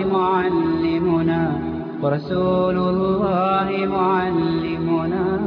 معلمنا ورسول الله معلمنا.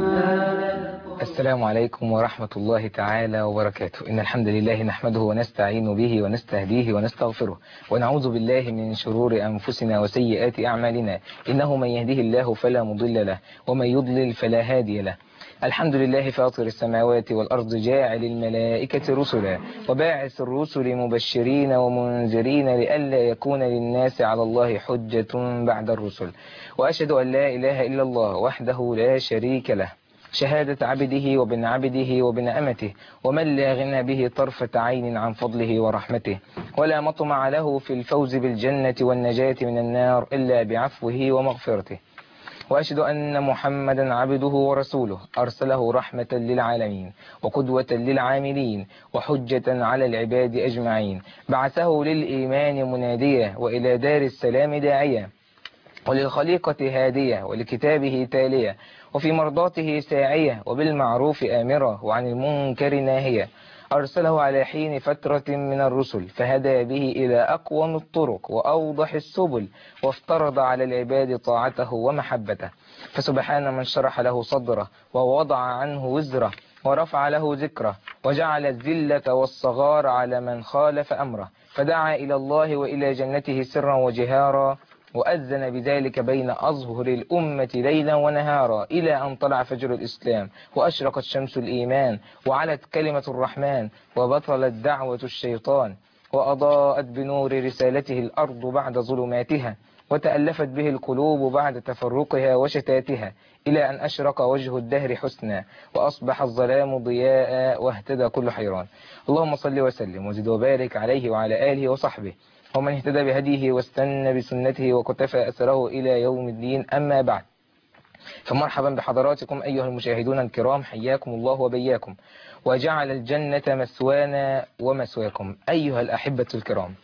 السلام عليكم ورحمة الله تعالى وبركاته. إن الحمد لله نحمده ونستعين به ونستهديه ونستغفره ونعوذ بالله من شرور أنفسنا وسيئات أعمالنا. إنه من يهده الله فلا مضل له ومن يضلل فلا هادي له. الحمد لله فاطر السماوات والأرض جاعل الملائكة رسلا وباعث الرسل مبشرين ومنذرين لئلا يكون للناس على الله حجة بعد الرسل. وأشهد أن لا إله إلا الله وحده لا شريك له شهادة عبده وابن عبده وابن أمته ومن لا غنى به طرفة عين عن فضله ورحمته ولا مطمع له في الفوز بالجنة والنجاة من النار إلا بعفوه ومغفرته. وأشهد أن محمدا عبده ورسوله أرسله رحمة للعالمين وقدوة للعاملين وحجة على العباد أجمعين. بعثه للإيمان مناديا وإلى دار السلام داعيا وللخليقة هادية ولكتابه تالية وفي مرضاته ساعية وبالمعروف آمرة وعن المنكر ناهية. أرسله على حين فترة من الرسل فهدى به إلى أقوم الطرق وأوضح السبل وافترض على العباد طاعته ومحبته. فسبحان من شرح له صدره ووضع عنه وزره ورفع له ذكره وجعل الذلة والصغار على من خالف أمره فدعا إلى الله وإلى جنته سرا وجهارا وأذن بذلك بين أظهر الأمة ليلا ونهارا إلى أن طلع فجر الإسلام وأشرقت شمس الإيمان وعلت كلمة الرحمن وبطلت دعوة الشيطان وأضاءت بنور رسالته الأرض بعد ظلماتها وتألفت به القلوب بعد تفرقها وشتاتها إلى أن أشرق وجه الدهر حسنا وأصبح الظلام ضياء واهتدى كل حيران. اللهم صل وسلم وزد وبارك عليه وعلى آله وصحبه ومن اهتدى بهديه واستنى بسنته وقتفى أثره إلى يوم الدين. أما بعد، فمرحبا بحضراتكم أيها المشاهدون الكرام، حياكم الله وبياكم وجعل الجنة مثوانا ومثواكم. أيها الأحبة الكرام،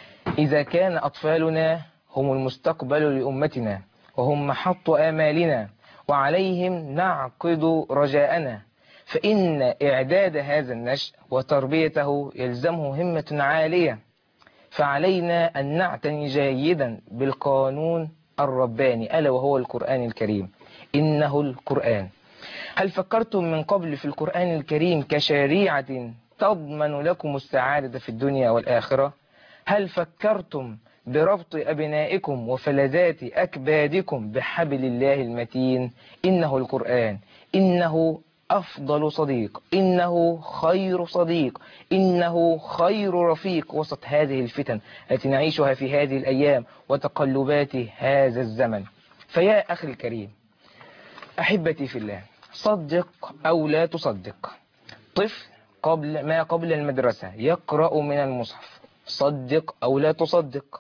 إذا كان أطفالنا هم المستقبل لأمتنا وهم محط آمالنا وعليهم نعقد رجاءنا، فإن إعداد هذا النشء وتربيته يلزمه همة عالية. فعلينا أن نعتني جيدا بالقانون الرباني ألا وهو القرآن الكريم. إنه القرآن. هل فكرتم من قبل في القرآن الكريم كشريعة تضمن لكم السعادة في الدنيا والآخرة؟ هل فكرتم بربط أبنائكم وفلذات أكبادكم بحبل الله المتين؟ إنه القرآن. إنه أفضل صديق، إنه خير صديق، إنه خير رفيق وسط هذه الفتن التي نعيشها في هذه الأيام وتقلبات هذا الزمن. فيا أخي الكريم، أحبتي في الله، صدق أو لا تصدق، طفل قبل المدرسة يقرأ من المصحف. صدق أو لا تصدق،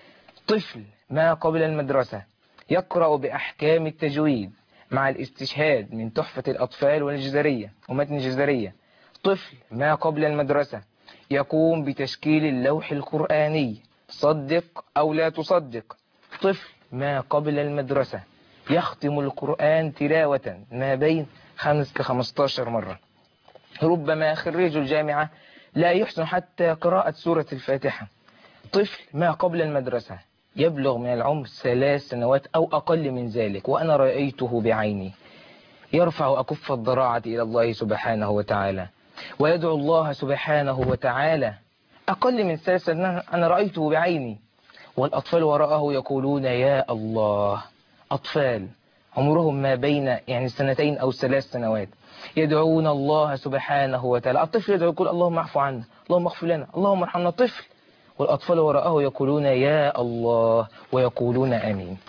طفل ما قبل المدرسة يقرأ بأحكام التجويد مع الاستشهاد من تحفة الأطفال والجزرية ومتن الجزرية. طفل ما قبل المدرسة يقوم بتشكيل اللوح القرآني. صدق أو لا تصدق، طفل ما قبل المدرسة يختم القرآن تلاوة ما بين 5 ل 15 مرة. ربما خريج الجامعة لا يحسن حتى قراءة سورة الفاتحة. طفل ما قبل المدرسة يبلغ من العمر 3 سنوات أو أقل من ذلك وأنا رأيته بعيني يرفع أكف الضراعة إلى الله سبحانه وتعالى ويدعو الله سبحانه وتعالى. أقل من 3 سنوات أنا رأيته بعيني، والأطفال وراءه يقولون يا الله. أطفال عمرهم ما بين 2 أو 3 سنوات يدعون الله سبحانه وتعالى. الطفل يدعو يقول اللهم اعف عنا، اللهم اغفر لنا، اللهم ارحمنا. طفل، والأطفال وراءه يقولون يا الله ويقولون آمين.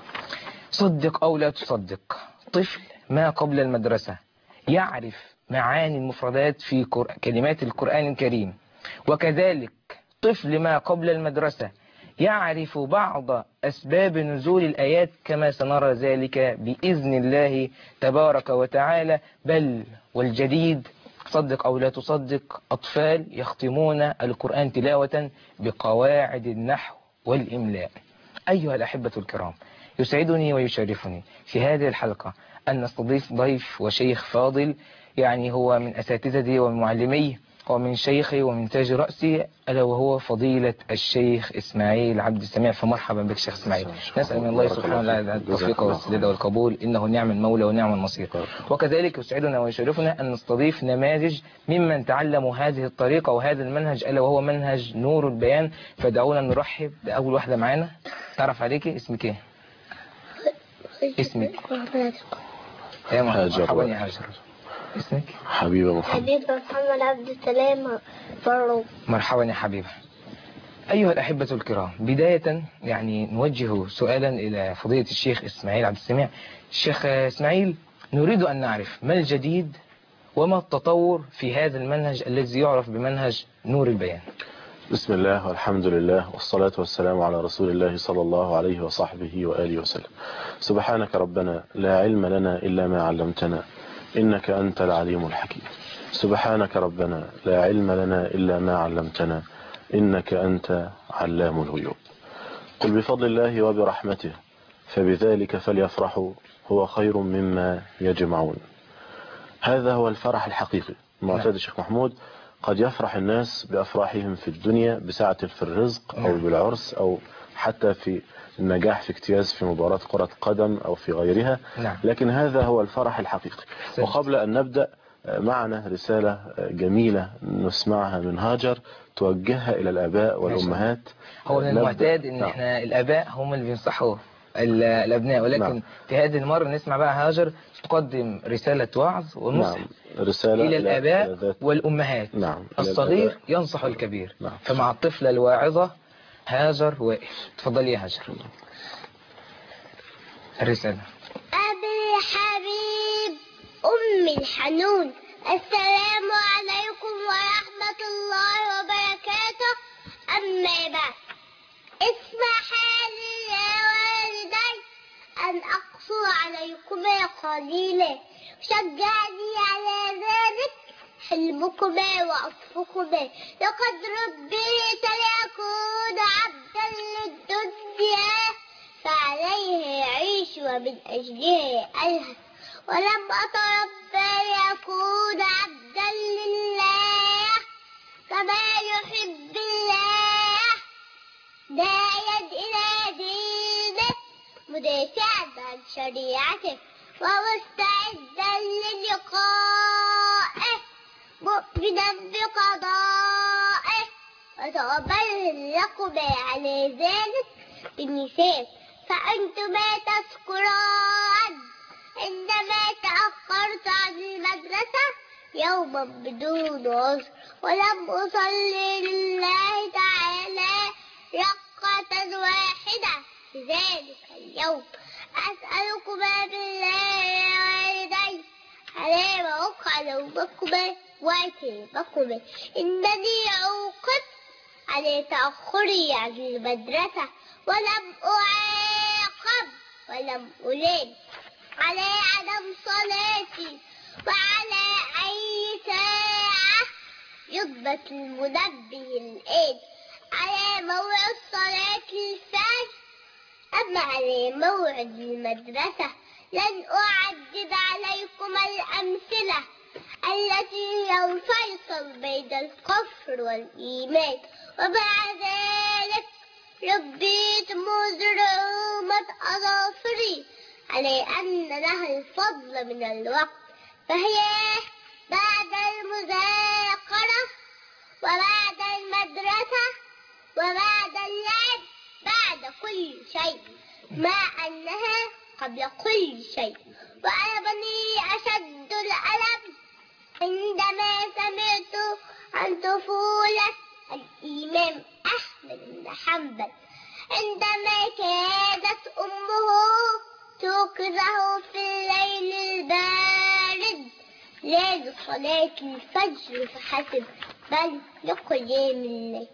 صدق أو لا تصدق، طفل ما قبل المدرسة يعرف معاني المفردات في كلمات القرآن الكريم، وكذلك طفل ما قبل المدرسة يعرف بعض أسباب نزول الآيات كما سنرى ذلك بإذن الله تبارك وتعالى. بل والجديد، صدق أو لا تصدق، أطفال يختمون القرآن تلاوة بقواعد النحو والإملاء. أيها الأحبة الكرام، يسعدني ويشرفني في هذه الحلقة أن نستضيف ضيف وشيخ فاضل، يعني هو من أساتذتي ومعلمي، ومن شيخي ومن تاج رأسي، ألا وهو فضيلة الشيخ إسماعيل عبد السميع. فمرحبا بك شيخ إسماعيل. نسأل من الله سبحانه وتعالى التوفيق والسداد والقبول، إنه نعم المولى ونعم النصير. وكذلك يسعدنا ويشرفنا أن نستضيف نماذج ممن تعلموا هذه الطريقة وهذا المنهج، ألا وهو منهج نور البيان. فدعونا نرحب بأول واحدة معانا. تعرف عليكي اسمك إيه؟ اسمك؟ يا مرحبا يا هاجر. اسمك؟ حبيبة محمد عبد السلام فاروق. مرحبا يا حبيبة. أيها الأحبة الكرام، بداية يعني نوجه سؤالا إلى فضيلة الشيخ إسماعيل عبد السميع. الشيخ إسماعيل، نريد أن نعرف ما الجديد وما التطور في هذا المنهج الذي يعرف بمنهج نور البيان. بسم الله والحمد لله والصلاة والسلام على رسول الله صلى الله عليه وصحبه وآله وسلم. سبحانك ربنا لا علم لنا إلا ما علمتنا إنك أنت العليم الحكيم. سبحانك ربنا لا علم لنا إلا ما علمتنا إنك أنت علام الغيوب. قل بفضل الله وبرحمته فبذلك فليفرحوا هو خير مما يجمعون. هذا هو الفرح الحقيقي. معتاد الشيخ محمود، قد يفرح الناس بأفراحهم في الدنيا بسعة في الرزق أو بالعرس أو حتى في النجاح في اجتياز في مباراة كرة قدم أو في غيرها، لكن هذا هو الفرح الحقيقي. وقبل أن نبدأ معنا رسالة جميلة نسمعها من هاجر توجهها إلى الآباء والأمهات. هو من المعتاد إن إحنا الآباء هم اللي بينصحوا الأبناء، ولكن في هذه المرة نسمع بقى هاجر تقدم رسالة وعظ ونصح رسالة إلى الآباء والأمهات. الصغير ينصح الكبير. فمع الطفلة الواعظة هاجر وائل. تفضلي يا هاجر. الرسالة. أبي حبيب أمي الحنون، السلام عليكم ورحمة الله وبركاته. أما بعد، اسمح لي يا والدي أن أقصر عليكما قليلا، شجعني على ذلك حلمكما وعطفكما. لقد ربيت لأكون عبدا للدنيا فعليها يعيش ومن أجلها ألهث، ولم أتربى لأكون عبدا لله كما يحب الله، داعيا إلى دينه مدافعا عن شريعته ومستعدا للقائه مؤمنا بقضائه، وتقبل لكما على ذلك بالنساء. فأنتما تذكران عندما تأخرت عن المدرسة يوما بدون عذر ولم أصلي لله تعالى ركعة واحدة في ذلك اليوم، أسألكما بالله يا والدي على ما أفعل بكما وأتيبكما، إنني عوقبت على تأخري عن المدرسة ولم أعاقب ولم ألام على عدم صلاتي، وعلى أي ساعة يضبط المنبه الآن على موعد صلاة الفجر. أما على موعد المدرسة لن أعدد عليكم الأمثلة التي هي الفيصل بين الكفر والإيمان، ومع ذلك ربيت منذ رؤومة أظافري على أن لها الفضل من الوقت، فهي بعد المذاكرة وبعد المدرسة وبعد اللعب بعد كل شيء، مع أنها قبل كل شيء. وألمني أشد الألم عندما سمعت عن طفولة الإمام أحمد بن حنبل، عندما كادت أمه توقظه في الليل البارد لا لصلاة الفجر فحسب بل لقيام الليل.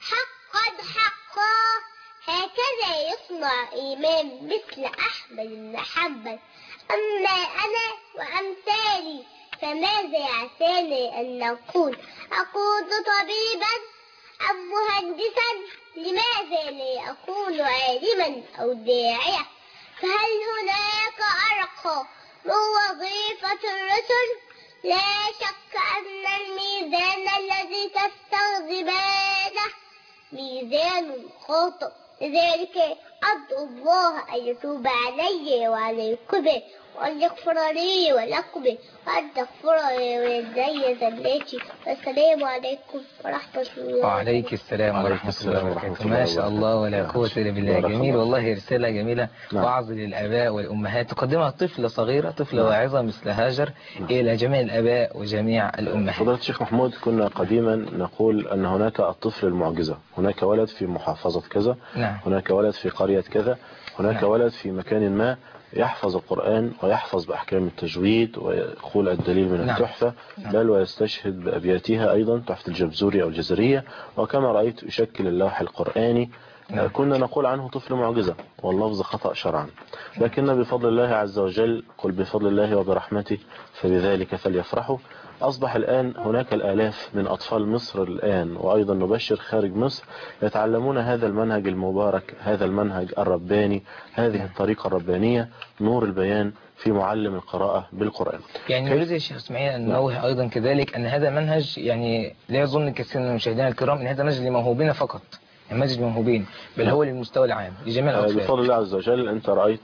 حقا هكذا يصنع إمام مثل أحمد بن حنبل. أما أنا وأمثالي فماذا عساني أن نكون؟ أكون طبيبا أم مهندسا؟ لماذا لا أكون عالما أو داعية؟ فهل هناك أرقى من وظيفة الرسل؟ لا شك أن الميزان الذي تستخدمانه ميزان خاطئ، لذلك أدعو الله أن يتوب علي وعليكم وأن يغفر لي ولكم وأن تغفر لي زلاتي. والسلام عليكم ورحمة الله. وعليك السلام ورحمة الله وبركاته. ما شاء الله ولا قوة إلا بالله. جميل والله، رسالة جميلة وعظ للآباء والأمهات تقدمها طفلة صغيرة، طفلة واعظة مثل هاجر إلى جميع الآباء وجميع الأمهات. فضيلة الشيخ محمود، كنا قديما نقول أن هناك الطفل المعجزة، هناك ولد في محافظة كذا، نعم. هناك ولد في قرية كذا، هناك ولد في مكان ما يحفظ القرآن ويحفظ بأحكام التجويد ويقول الدليل من التحفة، بل ويستشهد بأبياتها أيضا، تحفة الجبزوري أو الجزرية، وكما رأيت يشكل اللوح القرآني. كنا نقول عنه طفل معجزة واللفظ خطأ شرعا، لكن بفضل الله عز وجل، قل بفضل الله وبرحمته فبذلك فليفرحوا، أصبح الآن هناك الآلاف من أطفال مصر الآن، وأيضا نبشر خارج مصر، يتعلمون هذا المنهج المبارك، هذا المنهج الرباني، هذه الطريقة الربانية، نور البيان في معلم القراءة بالقرآن. يعني نريد يا شيخ اسماعيل أن نوه أيضا كذلك أن هذا منهج، يعني لا يظن كثير من مشاهدينا الكرام أن هذا منهج لموهوبين فقط، المنهج للموهوبين، بل هو للمستوى العام لجميع الأطفال. بفضل الله عز وجل. أنت رأيت،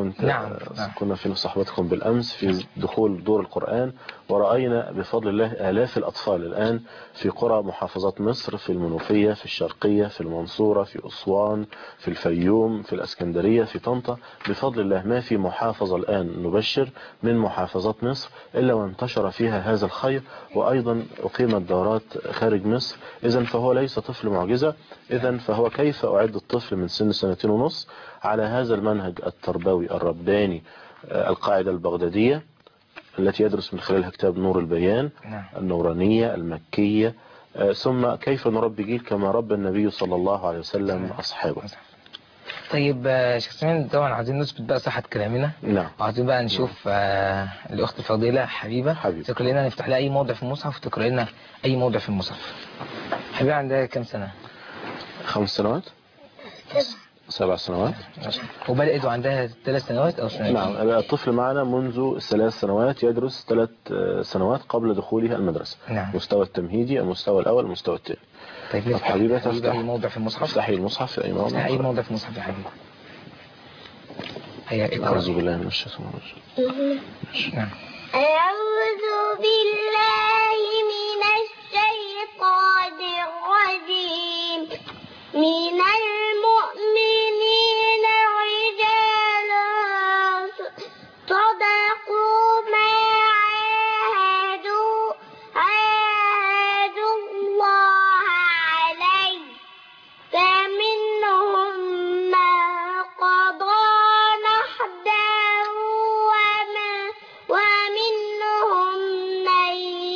كنا في صحبتكم بالأمس في دخول دور القرآن، ورأينا بفضل الله آلاف الأطفال الآن في قرى محافظات مصر، في المنوفية، في الشرقية، في المنصورة، في أسوان، في الفيوم، في الأسكندرية، في طنطا. بفضل الله ما في محافظة الآن نبشر من محافظات مصر إلا وانتشر فيها هذا الخير، وأيضا أقيمت دورات خارج مصر. إذن فهو ليس طفل معجزة، إذن فهو كيف أعد الطفل من سن 2.5 سنين على هذا المنهج التربوي الرباني، القاعدة البغدادية التي يدرس من خلالها كتاب نور البيان، النورانية المكية، ثم كيف نربي جيل كما ربى النبي صلى الله عليه وسلم أصحابه. طيب شيخ سمين، طبعا عايزين نثبت بقى صحة كلامنا. نعم. وعايزين بقى نشوف الأخت الفضيلة حبيبة تقرأ لنا، نفتح لها أي موضع في المصحف وتقرأ لنا أي موضع في المصحف. حبيبة عندها كم سنة؟ 5 سنوات 7 سنوات. وبدأت عندها 3 سنوات أو سنتين؟ نعم، الطفل معنا منذ 3 سنوات، يدرس 3 سنوات قبل دخوله المدرسة. نعم. مستوى التمهيدي، المستوى الأول، المستوى الثاني. طيب نفتح حبيبة أي موضع في المصحف. افتحي المصحف في أي موضع. افتحي أي موضع في المصحف يا حبيبي. هيا أعوذ بالله من الشيطان الرجيم. نعم. أعوذ بالله من الشيطان الرجيم. من المؤمنين رجال صدقوا ما عاهدوا الله عليه، فمنهم من قضى نحبه ومنهم من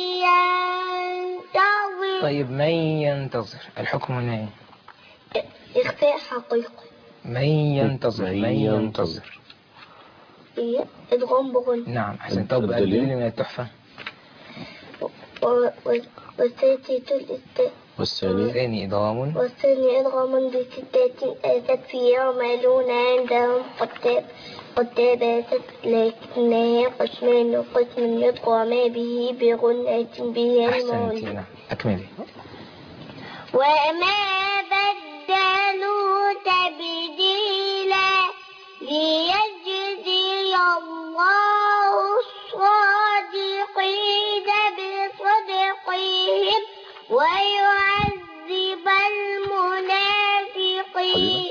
ينتظر. طيب من ينتظر، الحكم هنا ايه؟ إخفاء حقيقي. من ينتظر. إدغام بغن. نعم أحسن. طب الدليل من التحفة. والثاني إدغام. والثاني إدغام بستات آتت في يعملون عندهم قتابات، لكنها قسمان، قسم يدغم به بغنة به أحسنت. نعم أكملي. وما بدلوا تبديلا ليجزي الله الصادقين بصدقهم ويعذب المنافقين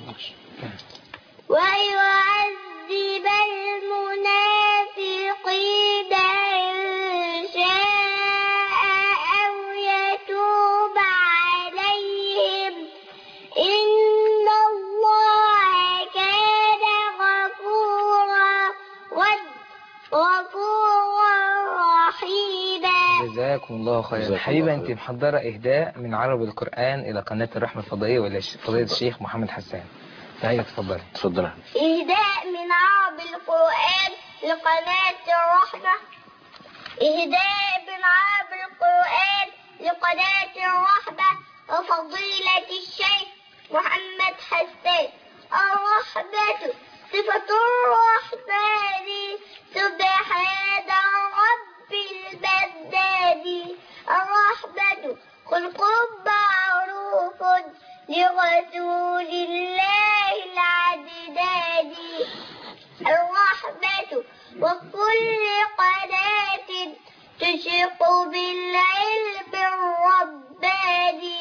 إن شاء أو يتوب عليهم، إن الله كان غفورا رحيما. جزاكم الله خيرا. حبيبة أنت محضرة إهداء من عرب القرآن إلى قناة الرحمة الفضائية ولا فضيلة الشيخ محمد حسان، فهي تفضلي. تفضلي. إهداء من عرب القرآن لقناة الرحمة. إهداء من عرب القرآن لقناة الرحمة وفضيلة الشيخ محمد حسان. الرحمة صفة الرحمن سبحان رب الرحمة خلق معروف لرسول الله العدنان. الرحمة وكل قناة تشرق بالعلم الرباني.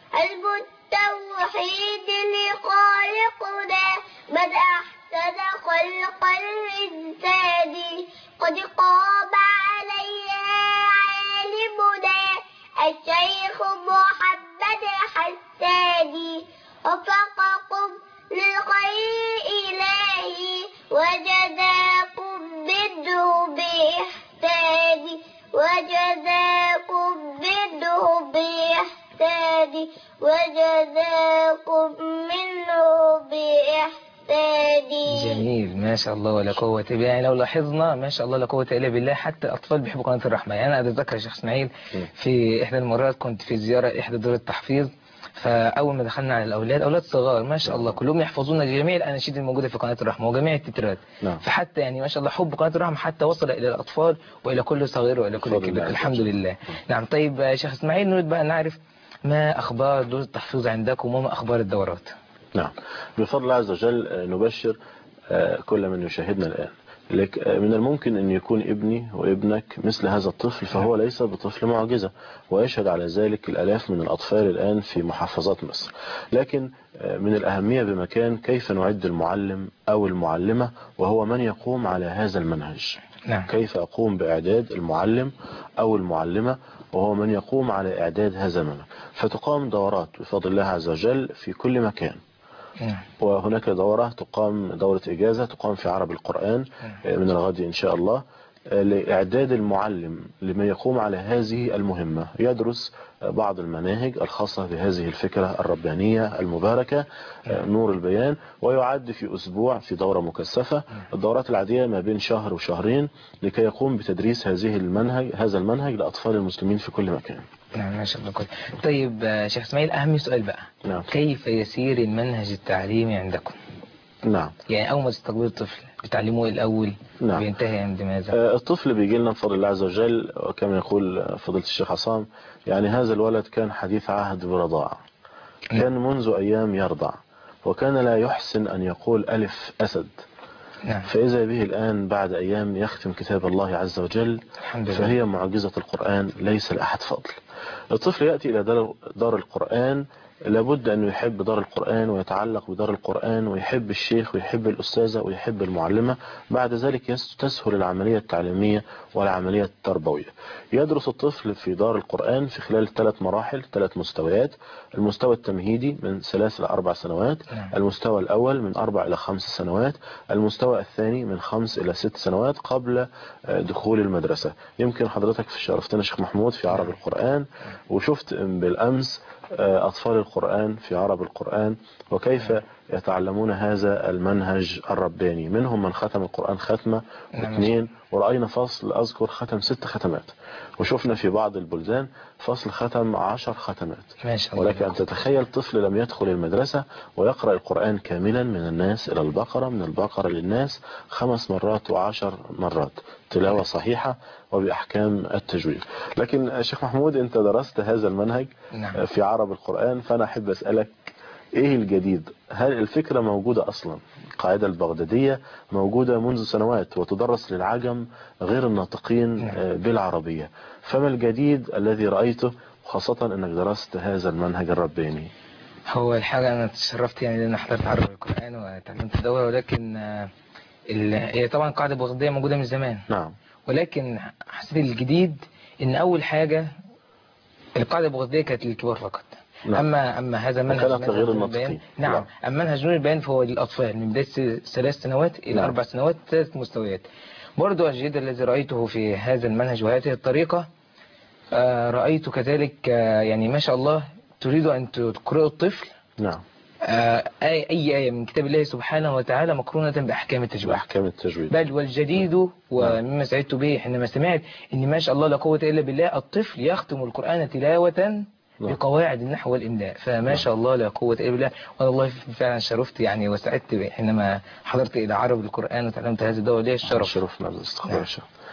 التوحيد لخالقنا من أحسن خلق الإنسان. قد قام عليها عالمنا الشيخ محمد حساني. وفقكم للخير إلهي وجزاكم منه بإحسان. وجزاكم منه بإحسان. وجزاكم منه بإحسان. جميل، ما شاء الله ولا قوة إلا بالله. يعني لو لاحظنا ما شاء الله لا قوة إلا بالله، حتى الأطفال بيحبوا قناة الرحمة. يعني أنا أتذكر يا شيخ إسماعيل في إحدى المرات كنت في زيارة إحدى دور التحفيظ، فأول ما دخلنا على الأولاد، أولاد صغار ما شاء الله كلهم يحفظون جميع الأناشيد الموجودة في قناة الرحمة وجميع التترات. فحتى يعني ما شاء الله حب قناة الرحمة حتى وصل إلى الأطفال وإلى كل صغير وإلى كل كبير، الحمد لله. نعم. طيب يا شيخ إسماعيل، نريد بقى نعرف ما أخبار دور التحفيظ عندكم وما أخبار الدورات؟ نعم، بفضل الله عز وجل نبشر كل من يشاهدنا الآن. من الممكن أن يكون ابني وابنك مثل هذا الطفل، فهو ليس بطفل معجزة، ويشهد على ذلك الآلاف من الأطفال الآن في محافظات مصر. لكن من الأهمية بمكان كيف نعد المعلم أو المعلمة، وهو من يقوم على هذا المنهج. كيف أقوم بإعداد المعلم أو المعلمة، وهو من يقوم على إعداد هذا المنهج. فتقام دورات بفضل الله عز وجل في كل مكان. وهناك دورة تقام، دورة إجازة تقام في عرب القرآن من الغد إن شاء الله، لإعداد المعلم لما يقوم على هذه المهمة. يدرس بعض المناهج الخاصة بهذه الفكرة الربانية المباركة نور البيان، ويعد في أسبوع في دورة مكثفة. الدورات العادية ما بين شهر وشهرين، لكي يقوم بتدريس هذا المنهج لأطفال المسلمين في كل مكان. نعم، ما شاء الله. طيب شيخ إسماعيل، أهم سؤال بقى. نعم. كيف يسير المنهج التعليمي عندكم؟ نعم. يعني أول ما تستقبلوا الطفل بتعلموه الأول؟ نعم. بينتهي عند ماذا؟ الطفل بيجي لنا بفضل الله عز وجل، وكما يقول فضيلة الشيخ عصام، يعني هذا الولد كان حديث عهد برضاعة، كان منذ أيام يرضع، وكان لا يحسن أن يقول ألف أسد. فإذا به الآن بعد أيام يختم كتاب الله عز وجل، فهي معجزة القرآن ليس لأحد فضل. الطفل يأتي إلى دار القرآن، لابد أنه يحب دار القرآن ويتعلق بدار القرآن ويحب الشيخ ويحب الأستاذة ويحب المعلمة. بعد ذلك تسهل العملية التعليمية والعملية التربوية. يدرس الطفل في دار القرآن في خلال 3 مراحل، 3 مستويات. المستوى التمهيدي من 3 إلى 4 سنوات، المستوى الأول من 4 إلى 5 سنوات، المستوى الثاني من 5 إلى 6 سنوات قبل دخول المدرسة. يمكن حضرتك شرفتنا شيخ محمود في عرب القرآن، وشفت بالأمس أطفال القرآن في عرب القرآن وكيف يتعلمون هذا المنهج الرباني. منهم من ختم القرآن ختمة و2، ورأينا فصل أذكر ختم 6 ختمات، وشفنا في بعض البلدان فصل ختم 10 ختمات. ولكن أن تتخيل طفل لم يدخل المدرسة ويقرأ القرآن كاملا من الناس إلى البقرة، من البقرة للناس 5 مرات و10 مرات تلاوة صحيحة وبأحكام التجويد. لكن شيخ محمود، أنت درست هذا المنهج في عرب القرآن، فأنا أحب أسألك إيه الجديد؟ هل الفكرة موجودة أصلا؟ القاعدة البغدادية موجودة منذ سنوات وتدرس للعجم غير الناطقين بالعربية، فما الجديد الذي رأيته، خاصة أنك درست هذا المنهج الرباني؟ هو الحاجة أنا تشرفت يعني لأن حضرت عرب القرآن وتعلمت الدورة، ولكن هي طبعا القاعدة البغدادية موجودة من زمان. نعم. ولكن حسب الجديد إن أول حاجة القاعدة البغدادية كانت للكبار فقط. نعم. أما هذا منهج غير الناطقين. نعم. أما منهج نور البيان فهو للأطفال من بداية 3 سنوات إلى 4 سنوات، 3 مستويات. برضو الجديد الذي رأيته في هذا المنهج وهذه الطريقة، رأيت كذلك يعني ما شاء الله تريد أن تقرأ الطفل نعم أي آية من كتاب الله سبحانه وتعالى مقرونة بأحكام التجويد. بل والجديد ومما سعدت به حينما سمعت إن ما شاء الله لا قوة إلا بالله الطفل يختم القرآن تلاوة بقواعد النحو والإملاء، فما شاء الله لا قوة إلا بالله. والله فعلا شرفت يعني وسعدت حينما حضرت إلى عرب القرآن وتعلمت هذه الدورة. ليه الشرف؟ شرفنا بالاستقبال.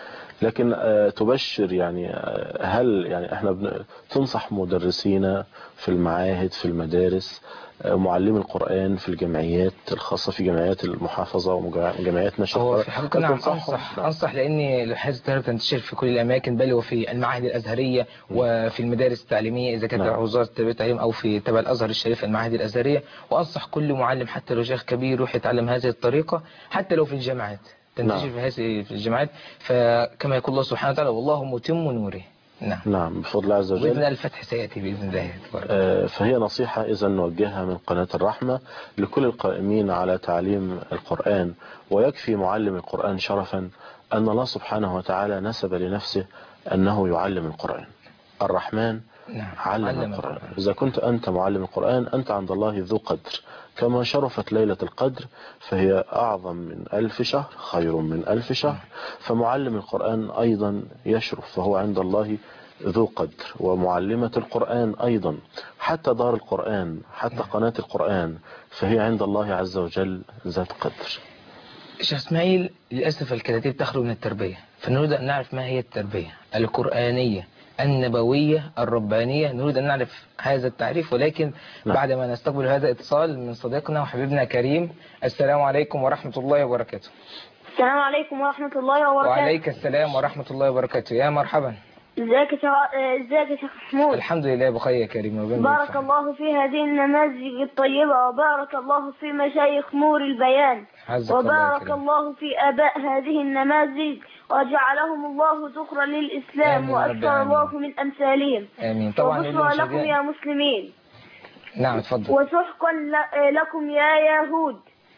لكن تبشر يعني هل يعني احنا تنصح مدرسينا في المعاهد في المدارس معلمي القرآن في الجمعيات الخاصة في جمعيات المحافظة وجمعيات نشر هو القرآن، في حقيقة هل نعم تنصحهم؟ أنصح لأن الحياة الطاهرة تنتشر في كل الأماكن، بل وفي المعاهد الأزهرية وفي المدارس التعليمية إذا كانت نعم. وزارة التربية والتعليم أو في تبع الأزهر الشريف المعاهد الأزهرية. وأنصح كل معلم حتى لو شيخ كبير يروح يتعلم هذه الطريقة حتى لو في الجامعات تنتشر نعم. في هذه في الجامعات. فكما يقول الله سبحانه وتعالى والله متم نوره. نعم. نعم بفضل الله عز وبإذن وجل. الله الفتح سيأتي بإذن الله تبارك. فهي نصيحة إذا نوجهها من قناة الرحمة لكل القائمين على تعليم القرآن. ويكفي معلم القرآن شرفا أن الله سبحانه وتعالى نسب لنفسه أنه يعلم القرآن. الرحمن نعم. علم القرآن. إذا كنت أنت معلم القرآن أنت عند الله ذو قدر. كما شرفت ليلة القدر فهي أعظم من 1000 شهر، خير من 1000 شهر. فمعلم القرآن أيضا يشرف فهو عند الله ذو قدر، ومعلمة القرآن أيضا، حتى دار القرآن حتى قناة القرآن فهي عند الله عز وجل ذات قدر. شيخ اسماعيل، للأسف الكتاتيب تخلو من التربية، فنريد أن نعرف ما هي التربية القرآنية النبوية الربانية. نريد أن نعرف هذا التعريف، ولكن نعم. بعد ما نستقبل هذا الاتصال من صديقنا وحبيبنا كريم. السلام عليكم ورحمة الله وبركاته. السلام عليكم ورحمة الله وبركاته. وعليك السلام ورحمة الله وبركاته. يا مرحبا. ازيك يا شيخ محمود؟ الحمد لله بخير يا كريم. بارك الله في هذه النماذج الطيبة، وبارك الله في مشايخ نور البيان، وبارك الله في آباء هذه النماذج، وجعلهم الله ذخرا للإسلام، وأكثر الله من أمثالهم. آمين. طبعا وبشرى لكم يا مسلمين. نعم اتفضل. وسحقا لكم يا يهود،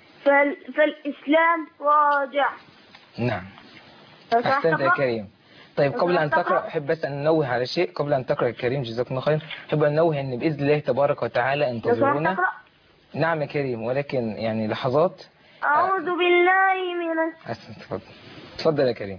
فالإسلام راجع. نعم أحسنت يا كريم. طيب قبل أن تقرأ أحب بس أن ننوه على شيء. قبل أن تقرأ يا كريم جزاكم الله خير، أحب أن ننوه أن بإذن الله تبارك وتعالى انتظرونا. نعم يا كريم، ولكن يعني لحظات. أعوذ بالله من أحسنت. تفضل يا كريم.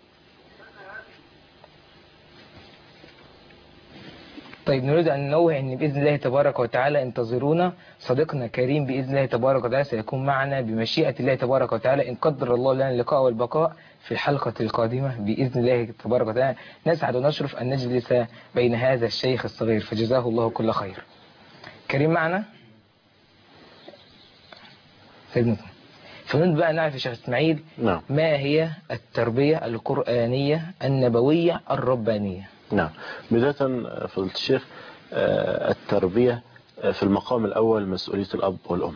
طيب نريد أن ننوه أن بإذن الله تبارك وتعالى انتظرونا. صديقنا كريم بإذن الله تبارك وتعالى سيكون معنا بمشيئة الله تبارك وتعالى إن قدر الله لنا اللقاء والبقاء في الحلقة القادمة بإذن الله تبارك وتعالى. نسعد ونشرف أن نجلس بين هذا الشيخ الصغير فجزاه الله كل خير. كريم معنا سيدنا. فنريد بقى نعرف يا شيخ اسماعيل نعم. ما هي التربية القرآنية النبوية الربانية؟ نعم. بداية فضيلة الشيخ، التربية في المقام الأول مسؤولية الأب والأم،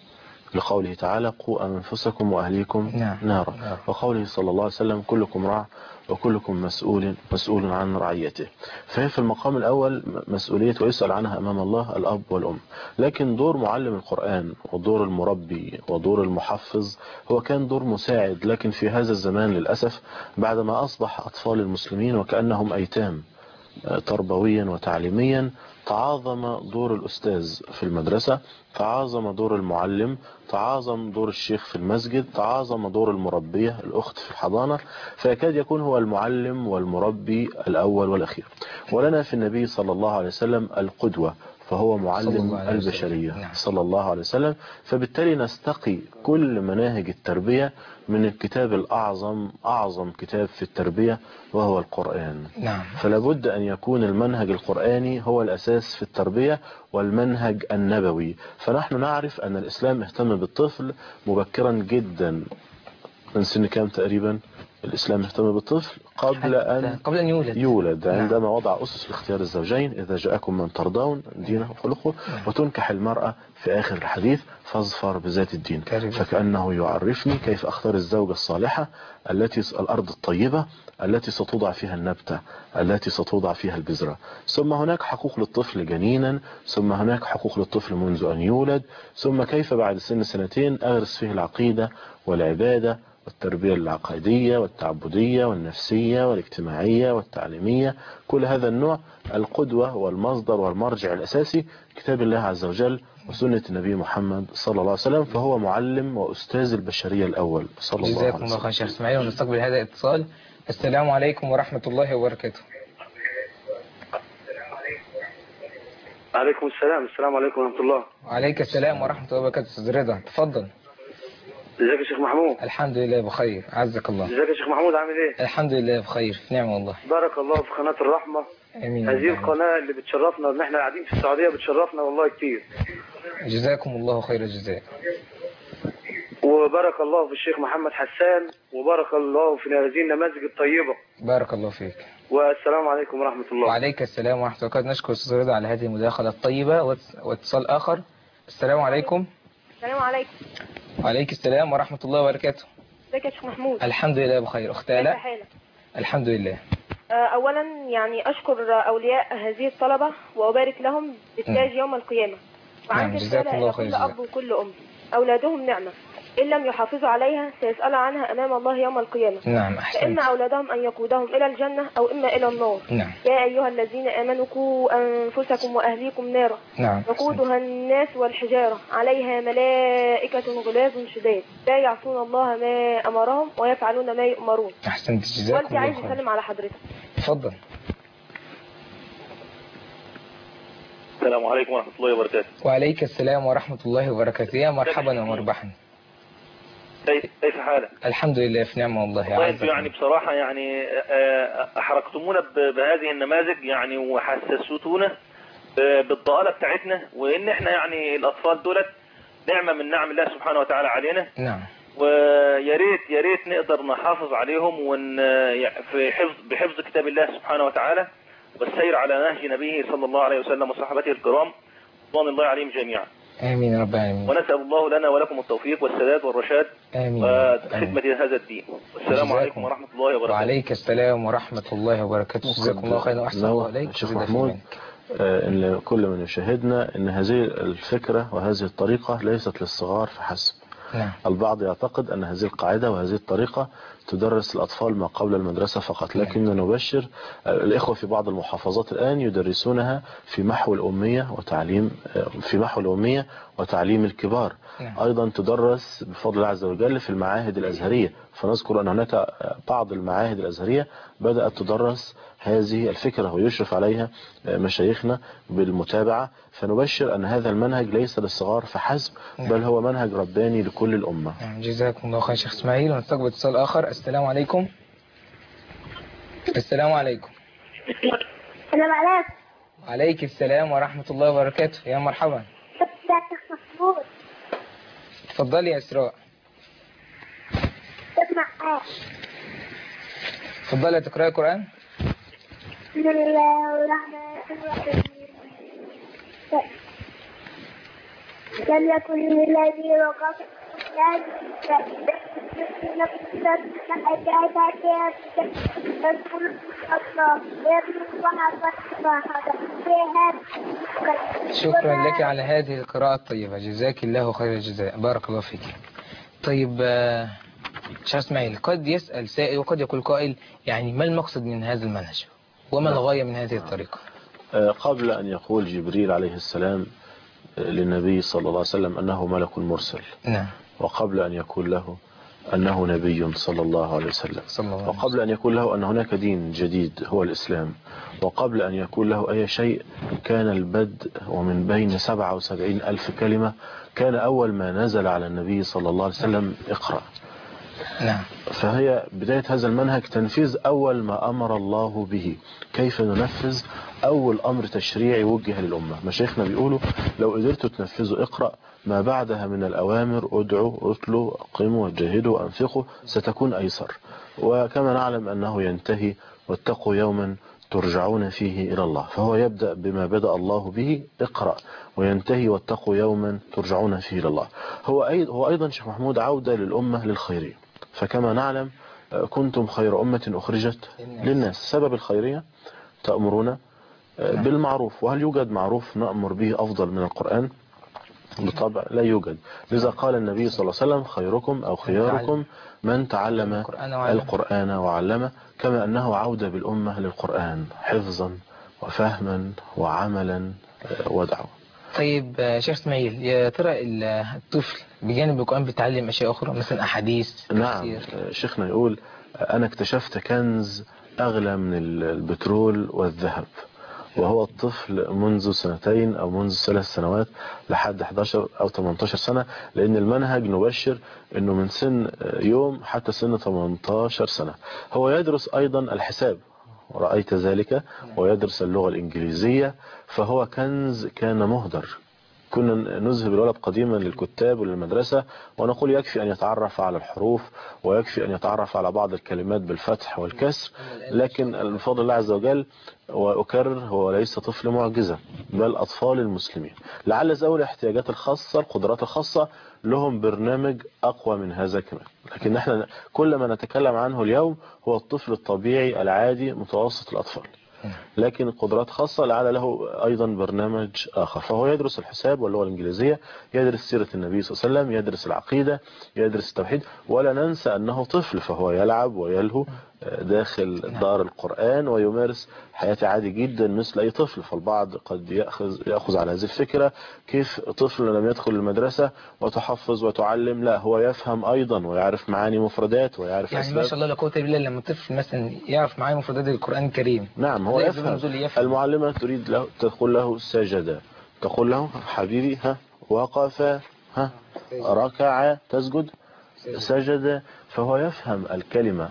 لقوله تعالى قوا أنفسكم وأهليكم نارا، وقوله صلى الله عليه وسلم كلكم راع وكلكم مسؤول عن رعيته. فهي في المقام الأول مسؤولية ويسأل عنها أمام الله الأب والأم. لكن دور معلم القرآن ودور المربي ودور المحفظ هو كان دور مساعد. لكن في هذا الزمان للأسف بعدما أصبح أطفال المسلمين وكأنهم أيتام تربويا وتعليميا، تعاظم دور الأستاذ في المدرسة، تعاظم دور المعلم، تعاظم دور الشيخ في المسجد، تعاظم دور المربية الأخت في الحضانة، فيكاد يكون هو المعلم والمربي الأول والأخير. ولنا في النبي صلى الله عليه وسلم القدوة، فهو معلم البشرية صلى الله عليه وسلم. فبالتالي نستقي كل مناهج التربية من الكتاب الأعظم، أعظم كتاب في التربية وهو القرآن. فلا بد أن يكون المنهج القرآني هو الأساس في التربية والمنهج النبوي. فنحن نعرف أن الإسلام اهتم بالطفل مبكرا جدا. من سن كام تقريبا الإسلام اهتم بالطفل؟ قبل أن يولد عندما وضع أسس لاختيار الزوجين إذا جاءكم من ترضون دينه وخلقه. وتنكح المرأة في آخر الحديث فاظفر بذات الدين. فكأنه يعرفني كيف أختار الزوجة الصالحة الأرض الطيبة التي ستوضع فيها النبتة، التي ستوضع فيها البذرة. ثم هناك حقوق للطفل جنينا، ثم هناك حقوق للطفل منذ أن يولد، ثم كيف بعد سن 2 أغرس فيه العقيدة والعبادة والتربية العقائدية والتعبدية والنفسية والاجتماعية والتعليمية. كل هذا النوع القدوة والمصدر والمرجع الأساسي كتاب الله عز وجل وسنة النبي محمد صلى الله عليه وسلم. فهو معلم وأستاذ البشرية الأول صلى الله عليه وسلم. جزاكم الله خير شيخ اسماعيل. ونستقبل هذا الاتصال. السلام عليكم ورحمة الله وبركاته. عليكم السلام. السلام عليكم ورحمة الله. وعليك السلام ورحمة الله وبركاته. أستاذ رضا تفضل. ازيك يا شيخ محمود؟ الحمد لله بخير، عزك الله. ازيك يا شيخ محمود، عامل ايه؟ الحمد لله بخير، في نعمة والله. بارك الله في قناة الرحمة. امين. هذه القناة اللي بتشرفنا، ان احنا قاعدين في السعودية بتشرفنا والله كتير. جزاكم الله خير الجزاء. وبارك الله في الشيخ محمد حسان، وبارك الله في هذه النماذج الطيبة. بارك الله فيك. والسلام عليكم ورحمة الله. وعليك السلام ورحمة الله وبركاته. نشكر أستاذ رضا على هذه المداخلة الطيبة. واتصال آخر. السلام عليكم. السلام عليكم. وعليك السلام ورحمة الله وبركاته. ازيك يا شيخ محمود؟ الحمد لله بخير. أخت آلاء. الحمد لله. أولا يعني أشكر أولياء هذه الطلبة وأبارك لهم بالتاج يوم القيامة. وعندي رسالة إلى كل أب وكل أم، أولادهم نعمة إن لم يحافظوا عليها سيسأل عنها أمام الله يوم القيامة. نعم أحسنت. فإما أولادهم أن يقودهم إلى الجنة أو إما إلى النار. نعم. يا أيها الذين آمنوا قوا أنفسكم وأهليكم نارا. نعم. وقودها الناس والحجارة عليها ملائكة غلاظ شداد لا يعصون الله ما أمرهم ويفعلون ما يؤمرون. أحسنت، جزاكم الله خير. والدي عايز يسلم على حضرتك. اتفضل. السلام عليكم ورحمة الله وبركاته. وعليك السلام ورحمة الله وبركاته. يا مرحبا ومربحا. كيف حالك؟ الحمد لله في نعمة والله. يعني بصراحة يعني أحرقتمونا بهذه النماذج يعني، وحسستونا بالضالة بتاعتنا، وإن إحنا يعني الأطفال دولت نعمة من نعم الله سبحانه وتعالى علينا. نعم. ويا ريت نقدر نحافظ عليهم بحفظ كتاب الله سبحانه وتعالى والسير على نهج نبيه صلى الله عليه وسلم وصحبته الكرام رضوان الله عليهم جميعا. آمين يا رب العالمين. ونسأل الله لنا ولكم التوفيق والسداد والرشاد. آمين. وخدمة هذا الدين. والسلام عليكم ورحمة الله وبركاته. وعليك السلام ورحمة الله وبركاته. جزاكم الله خيرا وأحسن الله عليك. شيخ محمود، إن كل من يشاهدنا أن هذه الفكرة وهذه الطريقة ليست للصغار فحسب. نعم. البعض يعتقد أن هذه القاعدة وهذه الطريقة تدرس الأطفال ما قبل المدرسة فقط، لكن نبشر الإخوة في بعض المحافظات الآن يدرسونها في محو الأمية وتعليم الكبار. أيضا تدرس بفضل الله عز وجل في المعاهد الأزهرية، فنذكر أن هناك بعض المعاهد الأزهرية بدأت تدرس هذه الفكرة ويشرف عليها مشايخنا بالمتابعة. فنبشر أن هذا المنهج ليس للصغار فحسب، بل هو منهج رباني لكل الأمة. جزاكم الله خير شيخ إسماعيل. ونستقبل اتصال آخر. السلام عليكم. السلام عليكم. السلام عليكم. وعليك السلام ورحمة الله وبركاته. يا مرحبا. اتفضلي يا إسراء. اتفضلي تقرأي القرآن. بسم الله الرحمن الرحيم. لم يكن الذي وقف شكرا لك على هذه القراءة الطيبة، جزاك الله خير الجزاء، بارك الله فيك. طيب شيخ اسماعيل، قد يسأل سائل وقد يقول قائل يعني ما المقصد من هذا المنهج وما الغاية من هذه الطريقة؟ قبل أن يقول جبريل عليه السلام للنبي صلى الله عليه وسلم أنه ملك مرسل، نعم، وقبل أن يقول له أنه نبي صلى الله عليه وسلم، وقبل أن يقول له أن هناك دين جديد هو الإسلام، وقبل أن يقول له أي شيء، كان البدء ومن بين 77,000 كلمة كان أول ما نزل على النبي صلى الله عليه وسلم اقرأ. نعم. فهي بداية هذا المنهج تنفيذ أول ما أمر الله به. كيف ننفذ أول أمر تشريعي وجه للأمة؟ مشايخنا بيقولوا لو قدرتوا تنفذوا اقرأ، ما بعدها من الأوامر ادعوا اتلوا اقيموا وجاهدوا وأنفقوا ستكون أيسر. وكما نعلم أنه ينتهي واتقوا يوما ترجعون فيه إلى الله، فهو يبدأ بما بدأ الله به اقرأ، وينتهي واتقوا يوما ترجعون فيه إلى الله. هو أيضا شيخ محمود عودة للأمة للخيرية، فكما نعلم كنتم خير أمة أخرجت للناس. سبب الخيرية تأمرون بالمعروف، وهل يوجد معروف نأمر به أفضل من القرآن؟ بالطبع لا يوجد. لذا قال النبي صلى الله عليه وسلم خيركم أو خياركم من تعلم القرآن وعلمه، كما أنه عودة بالأمة للقرآن حفظا وفهما وعملا ودعوة. طيب شيخ اسماعيل، يا ترى الطفل بجانب القرآن بيتعلم أشياء أخرى مثلا أحاديث؟ نعم، شيخنا يقول أنا اكتشفت كنز أغلى من البترول والذهب، وهو الطفل منذ 2 أو منذ 3 سنوات لحد 11 أو 18 سنة، لأن المنهج نبشر أنه من سن يوم حتى سن 18 سنة. هو يدرس أيضا الحساب، رأيت ذلك، ويدرس اللغة الإنجليزية، فهو كنز كان مهدر. كنا نذهب الولد قديما للكتاب وللمدرسة ونقول يكفي أن يتعرف على الحروف ويكفي أن يتعرف على بعض الكلمات بالفتح والكسر، لكن بفضل الله عز وجل وأكرر هو ليس طفل معجزة، بل أطفال المسلمين لعل ذوي الاحتياجات الخاصة القدرات الخاصة لهم برنامج أقوى من هذا كمان. لكن نحن كل ما نتكلم عنه اليوم هو الطفل الطبيعي العادي متوسط الأطفال، لكن قدرات خاصة لعل له أيضا برنامج آخر. فهو يدرس الحساب واللغة الإنجليزية، يدرس سيرة النبي صلى الله عليه وسلم، يدرس العقيدة، يدرس التوحيد، ولا ننسى أنه طفل فهو يلعب ويلهو داخل دار القرآن ويمارس حياته عادي جدا مثل أي طفل. فالبعض قد يأخذ على هذه الفكرة، كيف طفل لم يدخل المدرسة وتحفظ وتعلم؟ لا، هو يفهم أيضا ويعرف معاني مفردات ويعرف يعني ما شاء الله لا قوة إلا بالله لما طفل مثلا يعرف معاني مفردات القرآن الكريم. نعم هو يفهم. المعلمة تريد له تقول له سجد، تقول له حبيبي ها وقف، ها ركع تسجد سجد، فهو يفهم الكلمة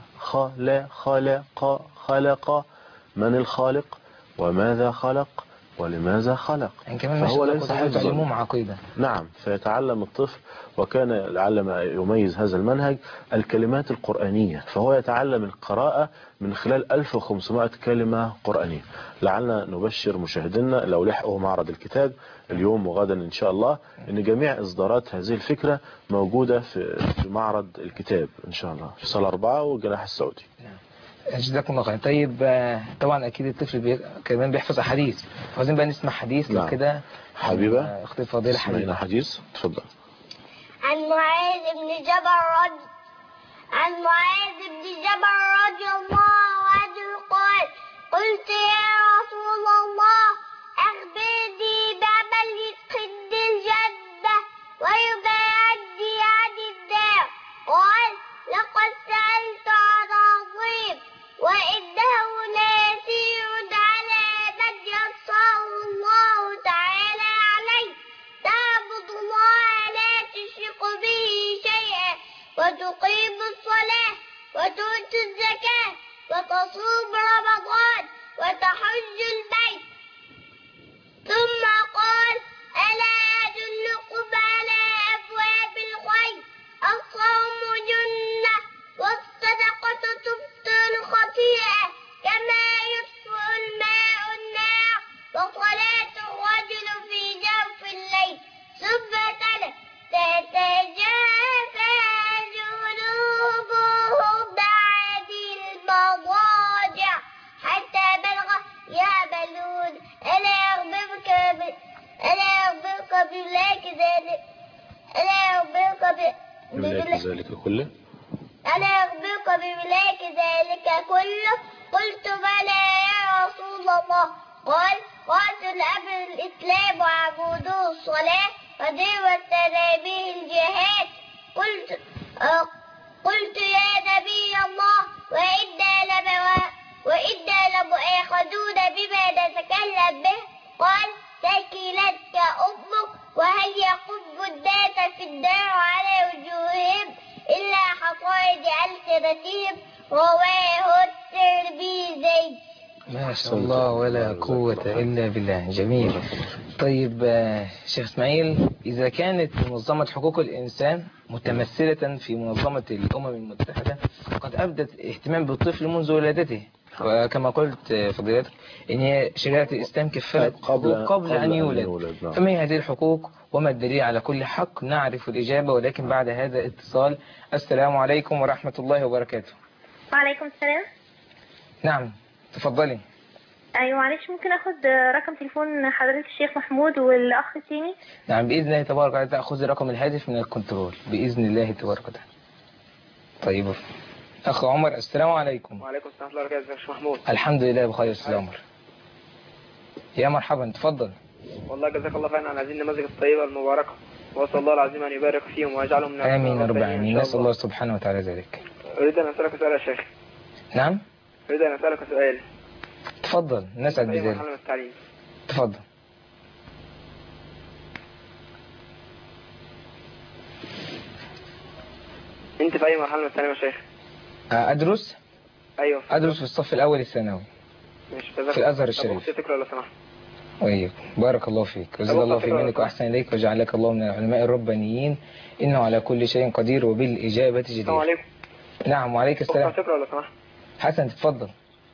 خلق، من الخالق وماذا خلق ولماذا خلق. يعني كمان فهو ليس تعلمهم عقيدة. نعم، فيتعلم الطفل، وكان لعل ما يميز هذا المنهج الكلمات القرآنية، فهو يتعلم القراءة من خلال 1500 كلمة قرآنية. لعلنا نبشر مشاهدينا لو لحقوا معرض الكتاب اليوم وغدا إن شاء الله إن جميع إصدارات هذه الفكرة موجودة في معرض الكتاب إن شاء الله في صالة 4 والجناح السعودي. جزاكم الله خير. طيب طبعا أكيد الطفل كمان بيحفظ أحاديث، عاوزين بقى نسمع حديث لو كده. حبيبة أختي الفاضلة حبيبة، حديث تفضل. عن معاذ بن جبل رضي الله عنه قال: قلت يا رسول الله أخبرني بعمل يدخل الجنة ويبعدني عن النار. قال: لقد سألت عن عظيم وإنه ليسير على من يسره الله تعالى عليه: تعبد الله لا تشرك به شيئا وتقيم الصلاة وتؤتي الزكاة وتصوم رمضان وتحج البيت. ثم قال: ألا أدلكم على أبواب الخير؟ الصوم جنة والصدقة تبطل الخطيئة كما يطفئ الماء النار وصلاة الرجل في جوف الليل. ثم تلا: تتجافى جنوبهم عن المضاجع حتى بلغ يعملون. ألا أخبرك بملاك ذلك؟ ألا أخبرك بملاك ذلك كله؟ قلت: بلى يا رسول الله. قال: رأس الأمر الإسلام وعموده الصلاة ودين تنابيه الجهاد. قلت يا نبي الله وإنا لمؤاخذون بما نتكلم به. قال: ثكلتك أمك وهيا قم الناس في النار على وجوههم إلا حصائد ألسنتهم. رواه الترمذي. ما شاء الله ولا قوة إلا بالله. جميل. طيب شيخ إسماعيل، إذا كانت منظمة حقوق الإنسان متمثلة في منظمة الأمم المتحدة قد أبدت اهتمام بالطفل منذ ولادته، وكما قلت فضيلتك إن هي شريعة الإسلام كفلت قبل أن يولد، فما هي هذه الحقوق وما الدليل على كل حق؟ نعرف الإجابة ولكن بعد هذا الاتصال. السلام عليكم ورحمة الله وبركاته. وعليكم السلام. نعم تفضلي. ايوه معلش، ممكن اخد رقم تليفون حضرتك الشيخ محمود والاخ سيني؟ نعم باذن الله تبارك وتعالى، تاخذي رقم الهاتف من الكنترول باذن الله تبارك وتعالى. طيب اخ عمر، السلام عليكم. وعليكم السلام ورحمه الله وبركاته. يا شيخ محمود الحمد لله بخير. استاذ عمر يا مرحبا، تفضل. والله جزاك الله خيرا عن هذه النماذج الطيبه المباركه، واسال الله العظيم ان يبارك فيهم ويجعلهم من امين يا رب العالمين. نسال الله سبحانه وتعالى ذلك. اريد ان اسالك سؤال يا شيخ. نعم اريد ان اسالك سؤال. تفضل نسعد بذلك. تفضل. انت في اي مرحله من التعليم يا شيخ؟ ادرس. ايوه ادرس في الصف الاول الثانوي في الازهر الشريف. تقرا لو سمحت. وإياكم. بارك الله فيك وجزاك الله في منك وأحسن إليك وجعلك الله من العلماء الربانيين إنه على كل شيء قدير وبالإجابة جدير. السلام عليكم. نعم وعليك السلام. تقرا لو سمحت. حسن تفضل.